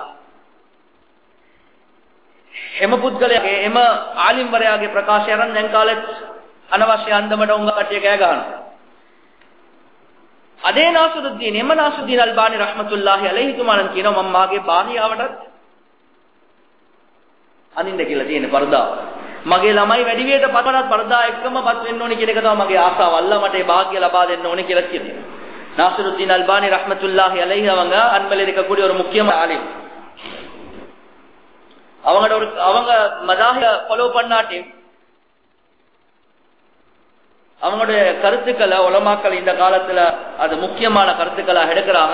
එම පුද්ගලයාගේ එම ආලිම් වරයාගේ ප්‍රකාශය අරන් දැන් කාලෙත් අනවශ්‍ය අන්දමට උංග කට්ටිය කෑ ගහනවා. அதே நாசுருத்தீன் எம நாசுருத்தீன் அல்பானி ரஹ்மத்துல்லாஹி அலைஹி துமானන් කියනවා මම මාගේ භාර්යාවටත් අනින්න කියලා තියෙන පරදා. මගේ ළමයි වැඩි වියට පතරත් පරදා එක්කම පත් වෙන්න ඕනේ කියන එක තමයි මගේ ආසාව. අල්ලා මට ඒ වාග්ය ලබා දෙන්න ඕනේ කියලා කියනවා. நாசிருத்தீன் அல்பானி ரஹ்மத்துல்லாஹி அலைஹி அவங்க அன்பில் இருக்கக்கூடிய ஒரு முக்கியமான ஆலிம். அவங்களோட ஒரு அவங்க மதாஹிப ஃபாலோ பண்ணாட்டி அவங்களுடைய கருத்துக்களை உலமாக்கள் இந்த காலத்துல அது முக்கியமான கருத்துக்களாக எடுக்கிறாங்க.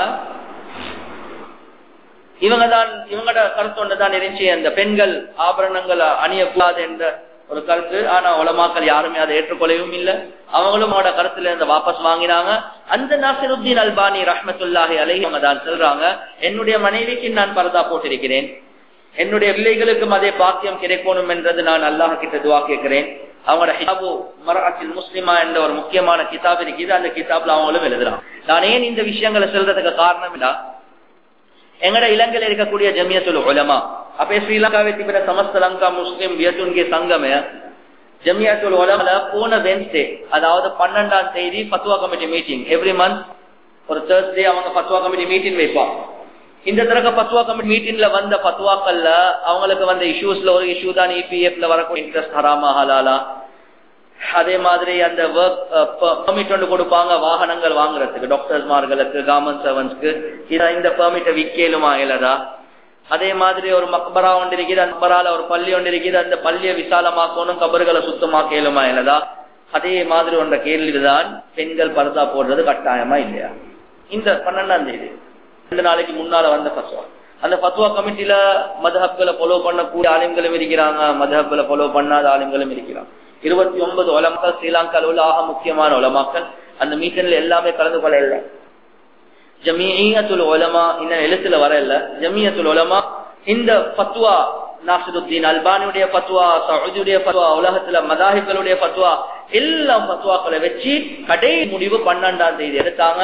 இவங்க தான் இவங்களோட கருத்து ஒன்றுதான் இருந்துச்சு, அந்த பெண்கள் ஆபரணங்களை அணியக்கூடாது என்ற ஒரு கருத்து. ஆனா உலமாக்கள் யாருமே அதை ஏற்றுக்கொள்ளவும் இல்லை. அவங்களும் அவங்களோட கருத்துல இருந்து வாபஸ் வாங்கினாங்க. அந்த நாசிருத்தீன் அல்பானி ரஹ்மத்துல்லாஹி அலைஹி அவங்க தான் சொல்றாங்க, என்னுடைய மனைவிக்கு நான் பர்தா போட்டிருக்கிறேன், என்னுடைய பிள்ளைகளுக்கும் அதே பாக்கியம் கிடைக்கணும் என்றது நான் அல்லாஹ் கிட்ட துவா கேட்கிறேன். அவங்களோட ஹிஜாபு மர்அத்துல் முஸ்லிமா என்ற ஒரு முக்கியமான கிதாப் இருக்குது. அந்த கிதாப்ல அவங்களும் எழுதுறாங்க. நான் ஏன் இந்த விஷயங்களை சொல்றதுக்கு காரணம் இல்ல, எங்கட இலங்கையில இருக்கக்கூடிய ஜமியத்துல் உலமா அப்பே ஸ்ரீலங்காவை திபிர சமஸ்த லங்கா முஸ்லிம் வியத்துன்கே சங்கமே ஜமியத்துல் உலமால போன வென்ஸ்டே, அதாவது பன்னெண்டாம் தேதி ஃபத்வா கமிட்டி மீட்டிங். எவ்ரி மந்த் ஒரு தேர்ஸ்டே அவங்க ஃபத்வா கமிட்டி மீட்டிங் வைப்பாங்க. இந்த தடவை ஃபத்வா கமிட்டி மீட்டிங்ல வந்த ஃபத்வாக்கள்ல அவங்களுக்கு வந்த இஷ்யூஸ்ல ஒரு இஷ்யூ தான் இபிஎஃப்ல வரக்கூடிய இன்ட்ரெஸ்ட் ஹராமா ஹலாலா. அதே மாதிரி அந்த ஒர்க் பெர்மிட் ஒன்று கொடுப்பாங்க வாகனங்கள் வாங்குறதுக்கு, டாக்டர்ஸ்மார்களுக்கு, கவர்மெண்ட் சர்வன்ஸ்க்கு. இந்த பெர்மிட்டை விற்கலுமா இல்லதா? அதே மாதிரி ஒரு மக்பரா ஒன்று இருக்குது, அந்த மக்பரால ஒரு பள்ளி ஒன்று இருக்குது, அந்த பள்ளியை விசாலமாக்கணும், கபறுகளை சுத்தமாக்கலுமா இல்லதா? அதே மாதிரி ஒன்ற கேள்விதான் பெண்கள் பர்தா போடுறது கட்டாயமா இல்லையா? இந்த பன்னெண்டாம் தேதி ரெண்டு நாளைக்கு முன்னால வந்த ஃபத்வா. அந்த ஃபத்வா கமிட்டியில மதஹப்களை ஃபாலோ பண்ணக்கூடிய ஆலிம்களும் இருக்கிறாங்க, மதஹப்களை ஃபாலோ பண்ணாத ஆலிம்களும் இருக்கிறாங்க. இருபத்தி ஒன்பது உலமாக்கள் ஸ்ரீலங்காவில் உள்ள ஆக முக்கியமான உலமாக்கள் அந்த மீட்டிங்ல எல்லாமே கலந்து கொள்ள இல்லை. ஜமியத்துல் உலமா இன்னும் எழுத்துல வர இல்ல. ஜமியத்துல் உலமா இந்த ஃபத்வா நாசிருத்தீன் அல்பானியுடைய ஃபத்வா, சவுதியுடைய ஃபத்வா, உலகத்துல மதாஹிப்களுடைய ஃபத்வா, எல்லா ஃபத்வாக்களை வச்சு கடை முடிவு பன்னெண்டாம் தேதி எடுத்தாங்க.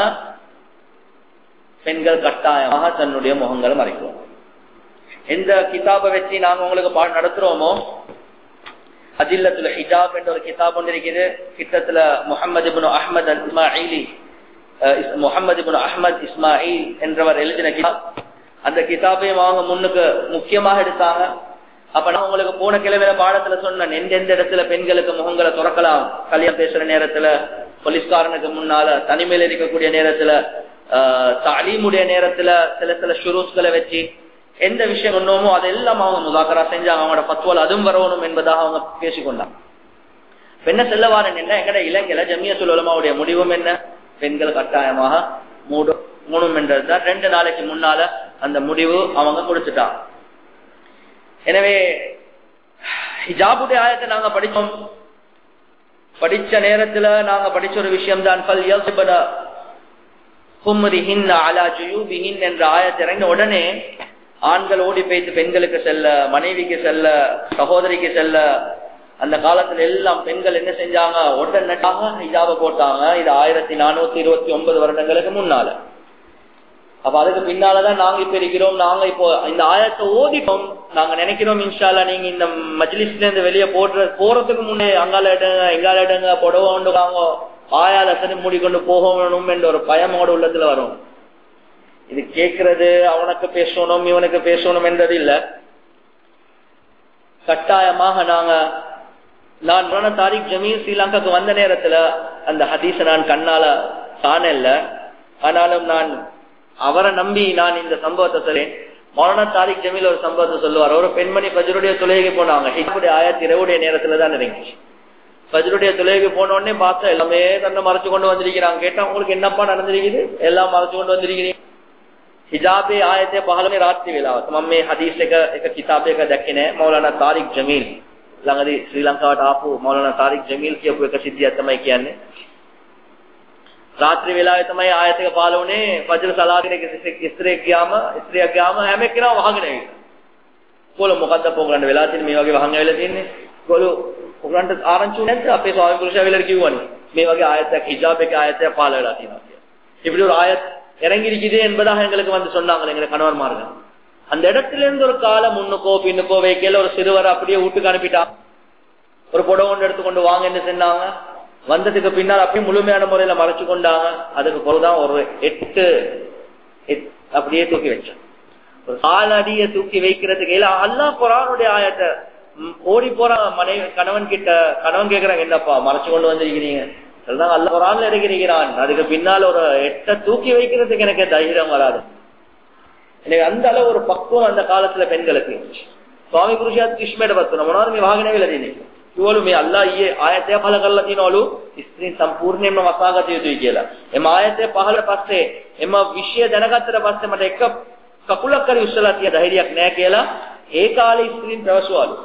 பெண்கள் கட்டாயமாக தன்னுடைய முகங்களை மறைக்கும். எந்த கிதாபை வச்சு நாங்க உங்களுக்கு பாடம் நடத்துறோமோ, அதில்லத்துல ஹிஜாப் என்ற ஒரு கிதாப் ஒன்று இருக்குது. கிட்டத்துல முஹம்மது இப்னு அஹ்மத் இஸ்மாயிலி முஹம்மது இப்னு அஹ்மத் இஸ்மாயில் என்றவர் எழுதின கிதாப். அந்த கிதாபையும் அவங்க முன்னுக்கு முக்கியமாக எடுத்தாங்க. அப்ப நான் உங்களுக்கு போன கிழமையில பாடத்துல சொன்னேன், எந்தெந்த இடத்துல பெண்களுக்கு முகங்களை துறக்கலாம், கல்யாணம் பேசுற நேரத்துல, போலீஸ்காரனுக்கு முன்னால, தனிமையில இருக்கக்கூடிய நேரத்துல, தாலீமுடைய நேரத்துல சில சில ஷுரூஸ்களை வச்சு எந்த விஷயம் ஒண்ணுமோ அதெல்லாம் அவங்க முதாக்கரா செஞ்சாங்க. அவங்களோட பத்வால் அதுவும் வரணும் என்பதாக அவங்க பேசிக்கொண்டாங்க. என்ன செல்லவாரன் என்ன, எங்கட இலங்கையில ஜமியத்துல் உலமாவுடைய முடிவும் என்ன, பெண்கள் கட்டாயமாக மூடும் மூணும் என்றதுதான் ரெண்டு நாளைக்கு முன்னால அந்த முடிவு அவங்க கொடுத்துட்டாங்க. எனவே ஹிஜாபுடைய ஆயத்தை நாங்க படிச்சோம். படிச்ச நேரத்துல நாங்க படிச்ச ஒரு விஷயம் தான் என்ற ஆயத்தை இறங்க உடனே ஆண்கள் ஓடி போய்த்து பெண்களுக்கு செல்ல, மனைவிக்கு செல்ல, சகோதரிக்கு செல்ல. அந்த காலத்துல எல்லாம் பெண்கள் என்ன செஞ்சாங்க, உடனடியாக ஹிஜாபை போட்டாங்க. இது ஆயிரத்தி நானூத்தி இருபத்தி ஒன்பது வருடங்களுக்கு முன்னால. அப்ப அதுக்கு பின்னாலதான் நாங்க இப்ப இருக்கிறோம். நாங்க இப்போ இந்த ஆயத்தை ஓதிட்டோம். நாங்க நினைக்கிறோம் இன்ஷா அல்லாஹ் நீங்க இந்த மஜ்லிஸ்ல இருந்து வெளியே போடுற போறதுக்கு முன்னே அங்கால இடங்க எங்கால இடங்க புடவை கொண்டு வாங்க, ஆயால சரி மூடிக்கொண்டு போகணும் என்ற ஒரு பயமோட உள்ளத்துல வரும். இது கேட்கறது அவனுக்கு பேசணும் இவனுக்கு பேசணும் என்றது இல்ல. கட்டாயமாக நாங்க நான் மௌலானா தாரிக் ஜமீல் ஸ்ரீலங்காக்கு வந்த நேரத்துல அந்த ஹதீஸ நான் கண்ணால காணல. ஆனாலும் நான் அவரை நம்பி நான் இந்த சம்பவத்தை சொல்றேன். மௌலானா தாரிக் ஜமீல் ஒரு சம்பவத்தை சொல்லுவார். ஒரு பெண்மணி ஃபஜ்ருடைய தொழுகைக்கு போனாங்க. ஹிஜாபுடைய ஆயத் இரவுடைய நேரத்துல தான் இறங்கிச்சு. ஃபஜ்ருடைய தொழுகைக்கு போன உடனே பார்த்தா எல்லாமே தன்னை மறைச்சு கொண்டு வந்திருக்கிறாங்க. கேட்டா உங்களுக்கு என்னப்பா நடந்திருக்குது, எல்லாம் மறைச்சு கொண்டு வந்திருக்கிறீங்க. हिजाबे आए थे पहले में रात की वेला मम्मी हदीस का एक किताबे का दक्किने मौलाना तारिक जमील लंगदी श्रीलंका टापू मौलाना तारिक जमील की एक सिद्धि तमय कियाने रात्रि वेला तमय आए थे पालोने फजर सलात ने किसी स्त्री कियाम स्त्री कियाम हमें किना वागने बोलो मुकद्दम पोगरन वेला तीन मे वगे वांगे वेला तीन बोलो पोगरन आरंचू ने अपने स्वामी पुरुष वेला किवन मे वगे आए थे हिजाबे के आए थे पालड़ा तीन இப்படி ஒரு ஆயத் இறங்கி இருக்குது என்பதாக எங்களுக்கு வந்து சொன்னாங்க எங்க கணவன்மார்கள். அந்த இடத்துல இருந்து ஒரு காலம் முன்னுக்கோ பின்னுக்கோ வைக்கல ஒரு சிறுவர் அப்படியே வீட்டுக்கு அனுப்பிட்டா. ஒரு புடவை ஒன்று எடுத்துக்கொண்டு வாங்க என்ன சொன்னாங்க. வந்ததுக்கு பின்னால் அப்படியே முழுமையான முறையில மறைச்சு கொண்டாங்க. அதுக்கு பிறகுதான் ஒரு எட்டு அப்படியே தூக்கி வச்சோம். ஒரு காலடியை தூக்கி வைக்கிறதுக்கு இல்ல அல்லாஹ் குர்ஆனுடைய ஆயத்தை ஓடி போற மனைவி கணவன் கிட்ட கணவன் கேட்கறாங்க, என்னப்பா மறைச்சு கொண்டு வந்திருக்கிறீங்க, அதுதான் அல்லாஹ் குர்ஆன்ல இருக்கிறான். அதுக்கு பின்னால் ஒரு எட்ட தூக்கி வைக்கிறதுக்கு எனக்கு தைரியம் வராது. எனக்கு அந்த அளவு ஒரு பக்குவம் அந்த காலத்துல பெண்களுக்கு. ස්වාමි පුරුෂයාත් කිසිමකට වත් වෙනවා මොනවද මේ වාගෙන වෙලා තියෙන්නේ. කිව්වලු මේ අල්ලාහ් ඊයේ ආයතය පහල කරලා තියනවලු ස්ත්‍රීන් සම්පූර්ණයෙන්ම වසාගත යුතුයි කියලා. එම ආයතය පහල පස්සේ එම විශ්ය දැනගත්තට පස්සේ මට එක කකුලක් හරි උස්සලා තිය ධෛර්යයක් නැහැ කියලා ඒ කාලේ ස්ත්‍රීන් පැවසුවලු.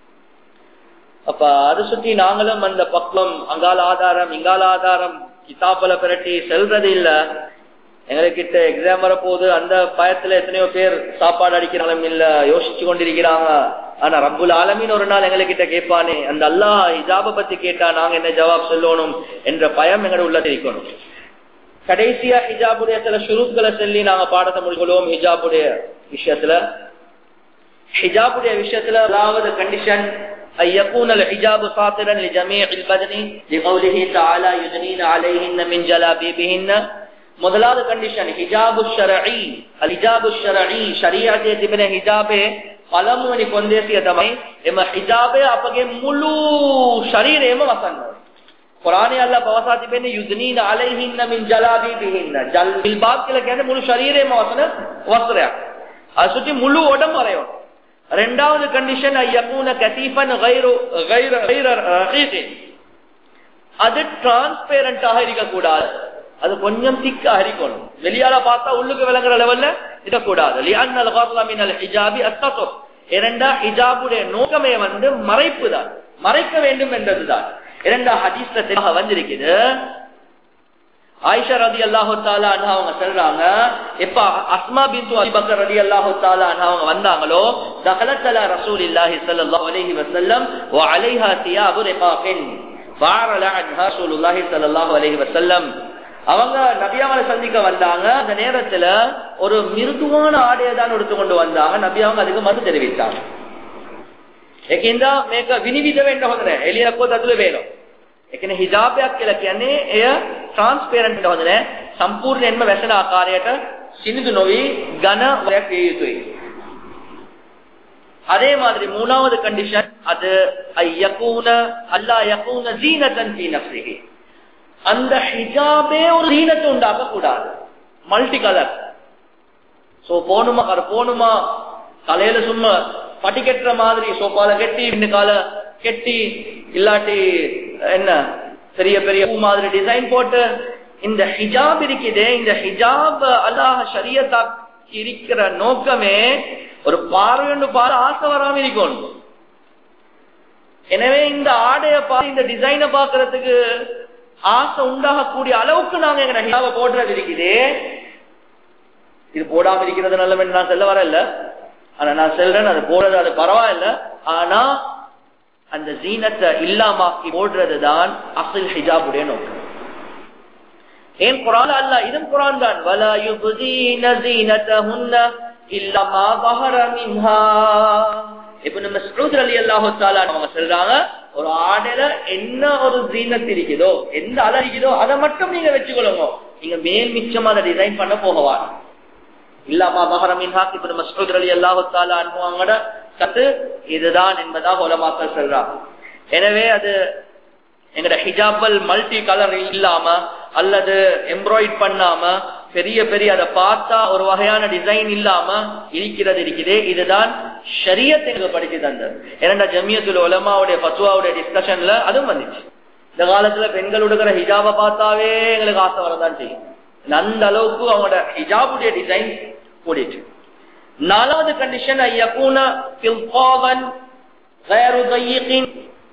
அப்ப அதை சுத்தி நாங்களும் அந்த பக்குவம் அங்கால ஆதாரம் இங்கால ஆதாரம் கிதாபல பிரட்டி செல்றது இல்ல. எங்ககிட்ட எக்ஸாம் வரப்போகுது அந்த பயத்துல எத்தனையோ பேர் சாப்பாடு அடிக்கிறாலும் இல்ல யோசிச்சு கொண்டிருக்கிறாங்க. ஆனா ரப்புல் ஆலமீன் ஒரு நாள் எங்ககிட்ட கேட்பானே அந்த அல்லாஹ் ஹிஜாப பத்தி கேட்டா நாங்க என்ன ஜவாப் சொல்லணும் என்ற பயம் எங்களோட உள்ள இருக்கணும். கடைசியா ஹிஜாபுடைய சில ஷுரூத்களை சொல்லி நாங்க பாடத்தை முடிக்கொள்வோம். ஹிஜாபுடைய விஷயத்துல ஹிஜாபுடைய விஷயத்துல அதாவது கண்டிஷன் أن يكون الحجاب ساطرا لجميع البدن لقوله تعالى يدنين عليهن من جلابيبهن. முதலாவது கண்டிஷன் ஹிஜாபு ஷரஈ. அல் ஹிஜாபு ஷரஈ ஷரியத்தை තිබෙන හිජාබේ පළමුවෙනි කොන්දේසිය තමයි එම හිජාබය අපගේ මුළු ශරීරයම වසන්නවා. කුරානයේ අල්ලාහ් පවසා තිබෙන්නේ යුද්නීන අලයිහින්න මින් ජලාබීබිහින්න. ජල්බාබ් කියලා කියන්නේ මුළු ශරීරයම වසන වස්ත්‍රයක්. අසුචි මුළු උඩම අරයෝ. இரண்டாவது கண்டிஷன் ஐயகூன கதீஃபன் கைரு கைர கைர ரகீக். அது டிரான்ஸ்பேரண்டாக இருக்க கூடாது. அது கொஞ்சம் திக்கா இருக்கணும். வெளியால பார்த்தா உள்ளுக்கு விளங்குற லெவல்ல இருக்கக்கூடாது. லிஅன்னல் கர்ல மினல் ஹிஜாபி அத்ததுர். இரண்டா ஹிஜாபுடைய நோக்கமே வந்து மறைப்பு தான், மறைக்க வேண்டும் என்பதுதான். இரண்டா ஹதீஸ்ல தெளிவாக வந்திருக்குது. ஆயிஷா ரலியல்லாஹு தஆலா அன்ஹா அவங்க சொல்றாங்க எப்ப அஸ்மா பின்த் அபூ பக்கர் ரலியல்லாஹு தஆலா அன்ஹா அவங்க வந்தாங்களோ தகலத் அலா ரசூலில்லாஹி ஸல்லல்லாஹு அலைஹி வஸல்லம் வ அலைஹா தியாபு ரிகாகின் ஃபஅரல அன்ஹா ரசூலுல்லாஹி ஸல்லல்லாஹு அலைஹி வஸல்லம். அவங்க நபியாவளை சந்திக்க வந்தாங்க. அந்த நேரத்துல ஒரு மிருதுவான ஆடையை தான் எடுத்து கொண்டு வந்தாங்க. நபி அவங்க அதுக்கு மறு தெரிவித்தாங்க. ஏකින්ද මේක විනිවිද වෙන්න හොඳ නැහැ. එළියක්වත් ඇතුලේ වේනවා. ඒ කියන්නේ හිජාබයක් කියලා කියන්නේ එය ට්‍රාන්ස්පරන්ට් හොඳ නැහැ. සම්පූර්ණයෙන්ම වැසෙන ආකාරයට සිනිදු නොවි ඝන වයක් විය යුතුයි. அதே மாதிரி மூணாவது கண்டிஷன் அது ஐயகூன அல்லா யகூன ஜீனதன் ஃபீ நஃப்ஸிஹி. அந்த ஹிஜாபே ஒரு ஜீனத்தை உண்டாக்க கூடாது. மல்டி கலர் சோ போனுமா கர போனுமா தலையில சும்மா பட்டி கெட்டுற மாதிரி சோபால கெட்டி இன்னுக்கால கெட்டி இல்லாட்டி என்ன பெரிய பெரிய பூ மாதிரி டிசைன் போட்டு இந்த ஹிஜாப் இருக்குதே, இந்த ஹிஜாப் அல்லாஹ் ஷரியத்தா இருக்கிற நோக்கமே ஒரு பார்வையொன்று பாரு ஆசை வராம இருக்கணும். எனவே இந்த ஆடைய பார்த்து இந்த டிசைனை பாக்குறதுக்கு ஆசை உண்டாகக்கூடிய அளவுக்கு நாங்க எங்க ஹிஜாப போடுறது இருக்குது. இது போடாம இருக்கிறது நல்ல நான் சொல்ல வரல. ஆனா நான் சொல்றேன் அது போடுறது அது பரவாயில்ல. ஆனா அந்த ஜீனத்தை இல்லாமாக்கி போடுறதுதான் அசல் ஹிஜாபுடைய நோக்கம். ஏன் குர்ஆன் அல்லாஹ் இதும் குர்ஆன் தான் வலா யுப்தீன ஜீனதஹுன்ன இல்லா மா ظهر மின்ஹா. இப்னு மஸ்ஊத் ரலியல்லாஹு தஆலா அவங்க சொல்றாங்க ஒரு ஆடையில என்ன ஒரு ஜீனத் இருக்குதோ எந்த அழகு இருக்குதோ அதை மட்டும் நீங்க வச்சுக்கொள்ளுங்க. நீங்க மேல் மிச்சமா அதை டிசைன் பண்ண போகவா இல்லாமா மஹரமின் ஹாக் இப்னு மஸ்ஊத் ரலியல்லாஹு தஆலா அன்ஹுவோட கத்து இதுதான் என்பதாக உலமாக்கள் சொல்றாங்க. எனவே அது எங்கட ஹிஜாபல் மல்டி கலர் இல்லாம அல்லது எம்ப்ராய்ட் பண்ணாம பெரிய பெரிய அதை பார்த்தா ஒரு வகையான டிசைன் இல்லாம இருக்கிறது இருக்குதே இதுதான் ஷரியத் எங்களுக்கு படிச்சு தந்தது. ஏன்னா ஜமியத்துல் உலமாவுடைய ஃபத்வாவுடைய டிஸ்கஷன்ல அதுவும் வந்துச்சு. இந்த காலத்துல பெண்கள் உடுக்கிற ஹிஜாபை பார்த்தாவே எங்களுக்கு ஆசை வரதான் செய்யும். அந்த அளவுக்கு அவங்களோட ஹிஜாபுடைய டிசைன் கூடிட்டு. நாலாவது கண்டிஷன் ஐயகூன ஃபில்காவன் கைரு தையிகின்.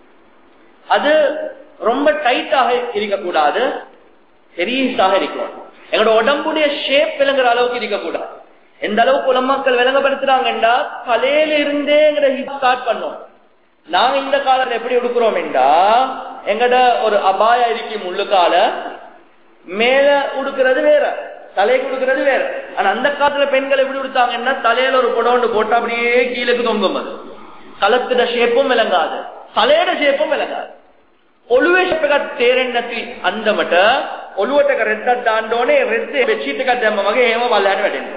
அது ரொம்ப டைட்டாக இருக்கக்கூடாது, பெரியசாக இருக்கும். எங்களோட உடம்புடைய ஷேப் விளங்குற அளவுக்கு இருக்கக்கூடாது. எந்த அளவுக்கு உலமாக்கள் விளங்கப்படுத்துறாங்கண்டா தலையில இருந்தே எங்கட ஸ்டார்ட் பண்ணோம். நாங்க இந்த காலத்துல எப்படி எடுக்கிறோம் என்றா எங்கட ஒரு அபாயா இருக்கும் உள்ளுக்கால மேல உடுக்கிறது வேற, தலைக்கு உடுக்கிறது வேற. ஆனா அந்த காலத்துல பெண்கள் எப்படி உடுத்தாங்கன்னா தலையில ஒரு புடவை போட்டா அப்படியே கீழக்கு தொங்கும். அது கலத்துட ஷேப்பும் விளங்காது, தலையோட ஷேப்பும் விளங்காது. ඔළුවේ ෂේප් එකක් තේරෙන්නේ නැති අන්දමට ඔළුවට රෙද්දක් දාන්න ඕනේ. රෙද්ද බෙඩ්ෂීට් එකක් දැම්ම වගේ එහෙම බලන්න වැටෙනවා.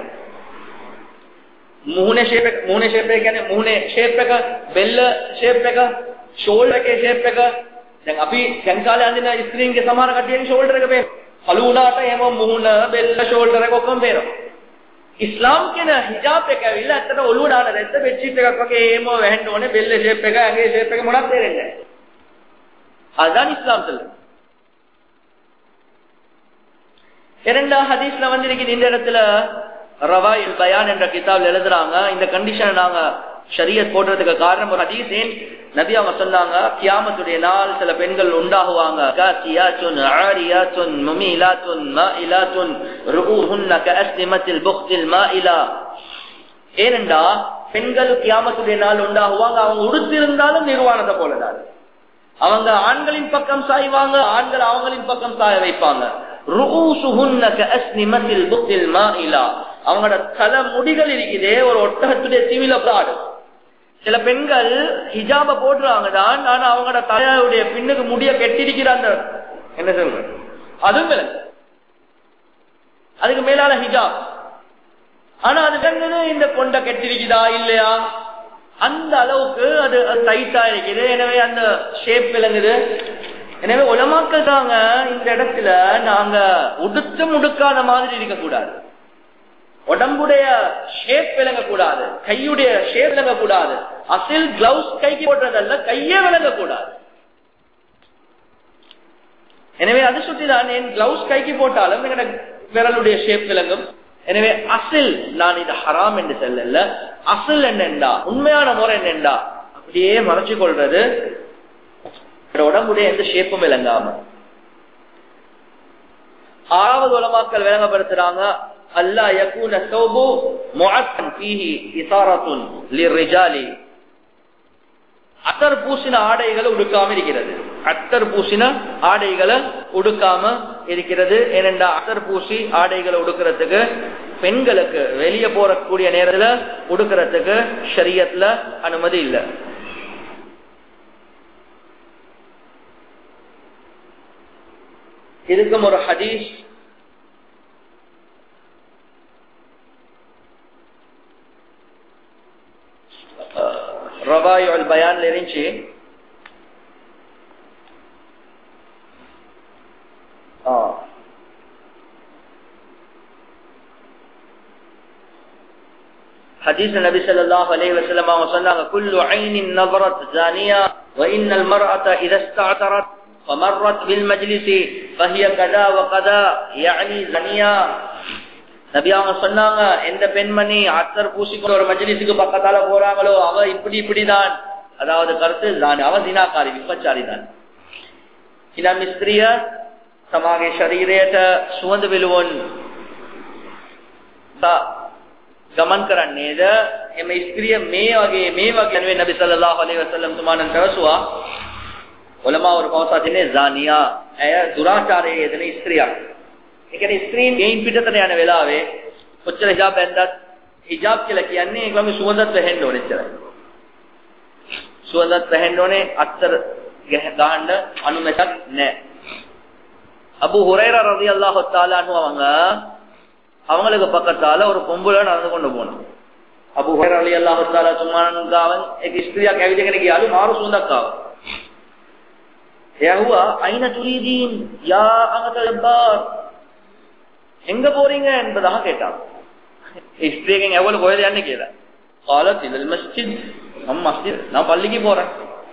මුහුණේ ෂේප් එක මුහුණේ ෂේප් එක කියන්නේ මුහුණේ ෂේප් එක, බෙල්ල ෂේප් එක, ෂෝල්ඩර් එකේ ෂේප් එක, දැන් අපි සංකාලේ අඳින ස්ත්‍රීන්ගේ සමහර කට්ටියගේ ෂෝල්ඩර් එක පේන. කළු උනාට එහෙම මුහුණ, බෙල්ල, ෂෝල්ඩර් එක ඔක්කොම පේනවා. ඉස්ලාම් කියන හිජාබ් එක ඇවිල්ලා ඇත්තට ඔළුව දාන රෙද්ද බෙඩ්ෂීට් එකක් වගේ එහෙම වැහෙන්න ඕනේ. බෙල්ල ෂේප් එක, ඇඟේ ෂේප් එක මොනවද තේරෙන්නේ නැහැ. அதுதான் இஸ்லாம் சொல்லுது. இரண்டாவது ஹதீஸ்ல வந்து இன்னைக்கு இந்த இடத்துல ரவாயில் பயான் என்ற கிதாப்ல எழுதுறாங்க, இந்த கண்டிஷனை நாங்க ஷரியத் போடுறதுக்கு காரணம் ஒரு ஹதீஸ். ஏன் நபி அவங்க சொன்னாங்க, கியாமத்துடைய நாள் சில பெண்கள் உண்டாகுவாங்க, காசியாத்துன் ஆரியாத்துன் முமீலாத்துன் மாயிலாத்துன் ருஊஹுன்ன கஅஸ்னிமத்தில் புக்தில் மாயிலா. ஏனென்றா பெண்கள் கியாமத்துடைய நாள் உண்டாகுவாங்க, அவங்க உடுத்திருந்தாலும் நிர்வாணத்தை போலதான். அவங்க ஆண்களின் பக்கம் சாய்வாங்க, ஆண்கள் அவங்களின் பக்கம் சாய வைப்பாங்க. ருஊசுஹுன்ன கஅஸ்னிமத்தில் புக்தில் மாயிலா. அவங்களோட தலை முடிகள் இருக்குதே ஒரு ஒட்டகத்துடைய திமில பிராடு. சில பெண்கள் ஹிஜாப போடுறாங்க தான், ஆனா அவங்களோட தலையுடைய பின்னுக்கு முடிய கெட்டிருக்கிறாங்க. என்ன சொல்ற அதுவும் மேல அதுக்கு மேலால ஹிஜாப். ஆனா அது கண்டது இந்த கொண்ட கெட்டிருக்குதா இல்லையா, அந்த அளவுக்கு அது டைட்டா இருக்குது. எனவே அந்த ஷேப் விளங்குது. எனவே உலமாக்கள் தாங்க இந்த இடத்துல நாங்க உடுத்து முடுக்காத மாதிரி இருக்கக்கூடாது, உடம்புடைய ஷேப் விளங்கக்கூடாது, கையுடைய ஷேப் விளங்கக்கூடாது. அசில் கிளவுஸ் கைக்கு போடுறதல்ல, கையே விளங்கக்கூடாது. எனவே அது சுற்றிதான் என் கிளவுஸ் கைக்கு போட்டாலும் எங்க விரலுடைய ஷேப் விளங்கும். எனவே அசில் நான் இது ஹராம் என்று சொல்லல, அசில் என்னண்டா உண்மையான முறை என்னண்டா அப்படியே மறைச்சு கொள்றது, உடம்புடைய எந்த ஷேப்பும் விளங்காம. ஆறாவது உலமாக்கள் விளங்கப்படுத்துறாங்க, அல்லா யகூன ஸௌபு முஅத்தன் ஃபீஹி இஸாரத்துன் லிர்ரிஜாலி. அத்தர் பூசின ஆடைகளை உடுக்காம இருக்கிறது. அத்தர் பூசின ஆடைகளை உடுக்காம இருக்கிறது. ஏனென்றா அத்தர் பூசி ஆடைகளை உடுக்கிறதுக்கு பெண்களுக்கு வெளியே போறக்கூடிய நேரத்துல உடுக்கிறதுக்கு ஷரியத்ல அனுமதி இல்லை. இதுக்கும் ஒரு ஹதீஸ் ரவாயுல் பயான்ல இருந்துச்சு. ஹதீஸ் நபி ஸல்லல்லாஹு அலைஹி வஸல்லம் அவங்க சொன்னாங்க, குல்லு ஐனின் நظرت زانية وان المرأة اذا استعطرت فمرت بالمجلس فهي كذا وكذا يعني زانية. நபி அவங்க சொன்னாங்க, எந்த பெண்மணி அத்தர் பூசிக்கொண்டு ஒரு மஜ்லிஸுக்கு பக்கத்தால போறாங்களோ அவ இப்படி இப்படிதான், அதாவது கருத்து அவ ஜினாகாரி விபச்சாரி தான். ඉනම් ස්ත්‍රිය සමාගේ ශරීරයට සුවඳ විලවුන් ගමන් කරන්නේද? එම ස්ත්‍රිය මේ වගේ මේ වගේ නෙවෙයි. නබි සල්ලල්ලාහු අලයිහි වසල්ලම් තුමාණන් පැවසුවා, උලමාවරු පවසා දෙන්නේ zaniya, ඇය දුරාචාරයේ යෙදෙන ස්ත්‍රියක්. ඒ කියන්නේ ස්ත්‍රීන් ගෙයින් පිටතට යන වෙලාවේ කොච්චර හිජාබ් බැඳත් හිජාබ් කියලා කියන්නේ ඒකම සුවඳත් වැහෙන්න ඕනේ ඉතරයි. සුවඳත් වැහෙන්න ඕනේ, අත්තර ගහන්න අනුමැතක් නැහැ. அபூ ஹுரைரா ரலியல்லாஹு தஆலா அன்ஹு அவங்க அவங்களுக்கு பக்கத்தால ஒரு பொம்பளை நடந்து கொண்டு போனாங்க. அபூ ஹுரைரா ரலியல்லாஹு தஆலா சுமானன்காவன் एक ස්ත්‍රියක් ඇවිදගෙන ගියාලු මාරු සුවඳක් ආවා. එයාහුවා අයින තුරීදීන් යා අංගත ජබ්බාර්, எங்க போறீங்க என்பதாக கேட்டாங்க. ஸ்திரீயගෙන් ඇවල කොහෙද යන්නේ කියලා. قالت الى المسجد, நம்ம மஸ்ஜித், நான் பள்ளிக்கு போறேன்.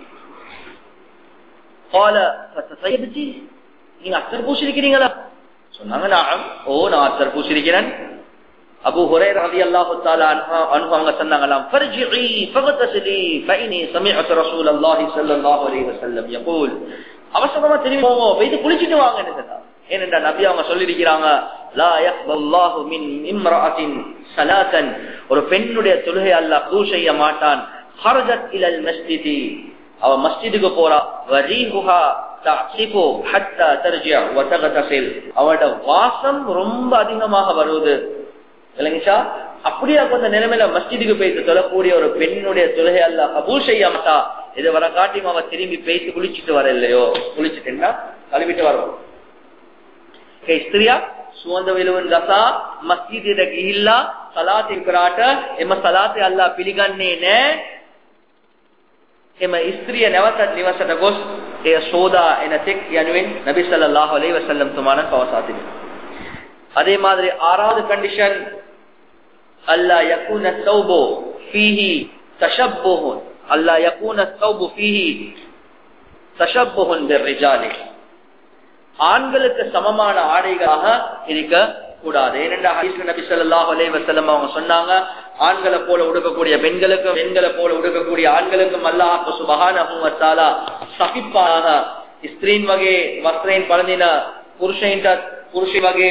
قال فتطيبتي, நீங்க அத்தர் பூசிருக்கிறீங்களா? சொன்னாங்க, நான் ஓ நான் அத்தர் பூசிருக்கிறேன். அபூ ஹுரைரா ரலியல்லாஹு தஆலா அன்ஹு அவங்க சொன்னாங்களாம், ஃபர்ஜிஇ ஃபகதஸலி ஃபஇனி சமிஅத் ரசூலல்லாஹி ஸல்லல்லாஹு அலைஹி வஸல்லம் யகூல், அவசரமா திரும்பி போங்க, போய் குளிச்சிட்டு வாங்கன்னு சொன்னாங்க. ஏனென்றா நபி அவங்க சொல்லி இருக்கிறாங்க, லா யக்பல்லாஹு மின் இம்ராஅத்தின் ஸலாத்தன், ஒரு பெண்ணுடைய தொழுகை அல்லாஹ் கபூல் செய்ய மாட்டான். ஹர்ஜத் இலல் மஸ்ஜிதி, அவ மஸ்ஜிதுக்கு போறா, வரீஹுஹா தஅசிபு ஹத்தா தர்ஜிஅ வ தகதஸில், அவட வாசம் ரொம்ப அதிகமாக வருது. விளங்கிச்சா? அப்படியே அந்த நிலைமையில மஸ்ஜிதுக்கு போயிட்டு தொழக்கூடிய ஒரு பெண்ணுடைய தொழுகை அல்லாஹ் கபூல் செய்ய மாட்டா. இதை வர காட்டியும் அவ திரும்பி பேசி குளிச்சுட்டு வர இல்லையோ, குளிச்சுட்டுன்னா கழுவிட்டு வருவோம். ස්ත්‍රියක් සුවඳ විලවුන් ගසා මස්ජිදයට ගිහිල්ලා සලාතේ කරාට එම සලාතේ අල්ලාහ් පිළිගන්නේ නැහැ. එම ස්ත්‍රිය නැවතත් නිවසට ගොස් එය සෝදා එන තෙක් යනුවෙන් නබි සල්ලල්ලාහු අලයිහි වසල්ලම් තුමාණන් පවසා තිබෙනවා. அதே மாதிரி ஆறாவது கண்டிஷன் அல்லா யகுன ثوبு ஃபீஹி தஷப்புஹுன் அல்லா யகுன ثوبு ஃபீஹி தஷப்புஹுன் பிர்ரிஜாலி ஆண்களுக்கு சமமான ஆடைகளாக இருக்க கூடாது. ஏனென்றால் ஹதீஸ்ல நபி ஸல்லல்லாஹு அலைஹி வஸல்லம் அவங்க சொன்னாங்க, ஆண்களை போல உடுக்கக்கூடிய பெண்களுக்கும் பெண்களை போல உடுக்கக்கூடிய ஆண்களுக்கும் அல்லாஹ் சுப்ஹானஹு வ தஆலா சகிப்பாக ஸ்திரீன் வகை வஸ்திரேன் பழந்தின புருஷைன்ட පුරුෂය වගේ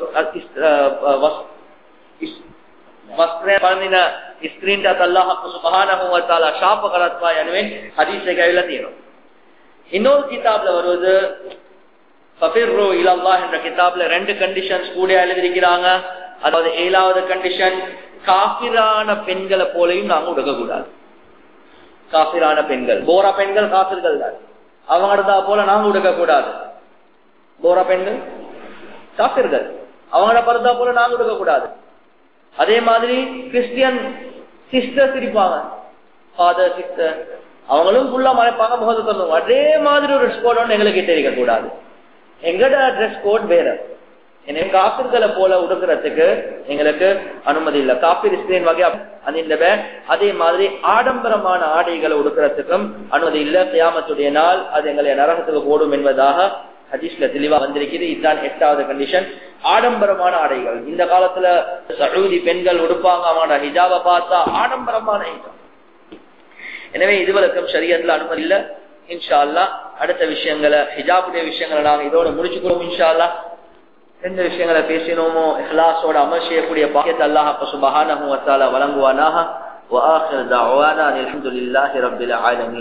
වස්ත්‍රය පරදින ස්ත්‍රීන්ට අල්ලාහ් සුබ්හානහු වතාලා ශාප කරත්වා යනුවෙන් හදීස් එක ඇවිල්ලා තියෙනවා. இன்னொரு கிதாப்ல வருது ஃபஃபிர்ரு இலல்லாஹ் என்ற கிதாப்ல ரெண்டு கண்டிஷன்ஸ் கூட எழுதியிருக்கிறாங்க. அதாவது ஏழாவது கண்டிஷன், காஃபிரான பெண்களை போலயும் நாங்க உடுக்க கூடாது. காஃபிரான பெண்கள், போரா பெண்கள் காஃபிர்கள் தான், அவங்களதா போல நாங்க உடுக்க கூடாது. போரா பெண்கள் காஃபிர்கள், அவங்கள பரதா போல நாங்க உடுக்க கூடாது. அதே மாதிரி கிறிஸ்டியன் சிஸ்டர்ஸ் இருப்பாங்க, ஃபாதர் சிஸ்டர், அவங்களும் ஃபுல்லா மறைப்பாங்க, முகத்தை சொல்லுவாங்க. அதே மாதிரி ஒரு ட்ரெஸ் கோட் ஒன்று எங்களுக்கு தெரிவிக்க கூடாது. எங்கட ட்ரெஸ் கோட் வேற. எனவே காஃபிர்களை போல உடுக்கிறதுக்கு எங்களுக்கு அனுமதி இல்லை. காஃபிர் இஸ்ரேல் வகை அந்த அதே மாதிரி ஆடம்பரமான ஆடைகளை உடுக்கிறதுக்கும் அனுமதி இல்லை. கியாமத்துடைய நாள் அது எங்களை நரகத்துக்கு போடும் என்பதாக ஹதீஸ்ல தெளிவா வந்திருக்கிறது. இதுதான் எட்டாவது கண்டிஷன், ஆடம்பரமான ஆடைகள். இந்த காலத்துல சஊதி பெண்கள் உடுப்பாங்க, அவங்களோட ஹிஜாபை பார்த்தா ஆடம்பரமான ஹிஜாப். எனவே இதுவரைக்கும் ஷரியத்துல அனுமதி இல்லை. இன்ஷா அல்லாஹ் அடுத்த விஷயங்களை, ஹிஜாபுடைய விஷயங்களை நாங்க இதோட முடிச்சுக்கிறோம். இன்ஷா அல்லாஹ் எந்த விஷயங்களை பேசினோமோ இஹ்லாஸோட அமல் செய்யக்கூடிய பாக்கியத்தை அல்லாஹ் சுப்ஹானஹு வ தஆலா வழங்குவானாக. வ ஆகிரு தஅவானா அல்ஹம்துலில்லாஹி ரப்பில் ஆலமீன்.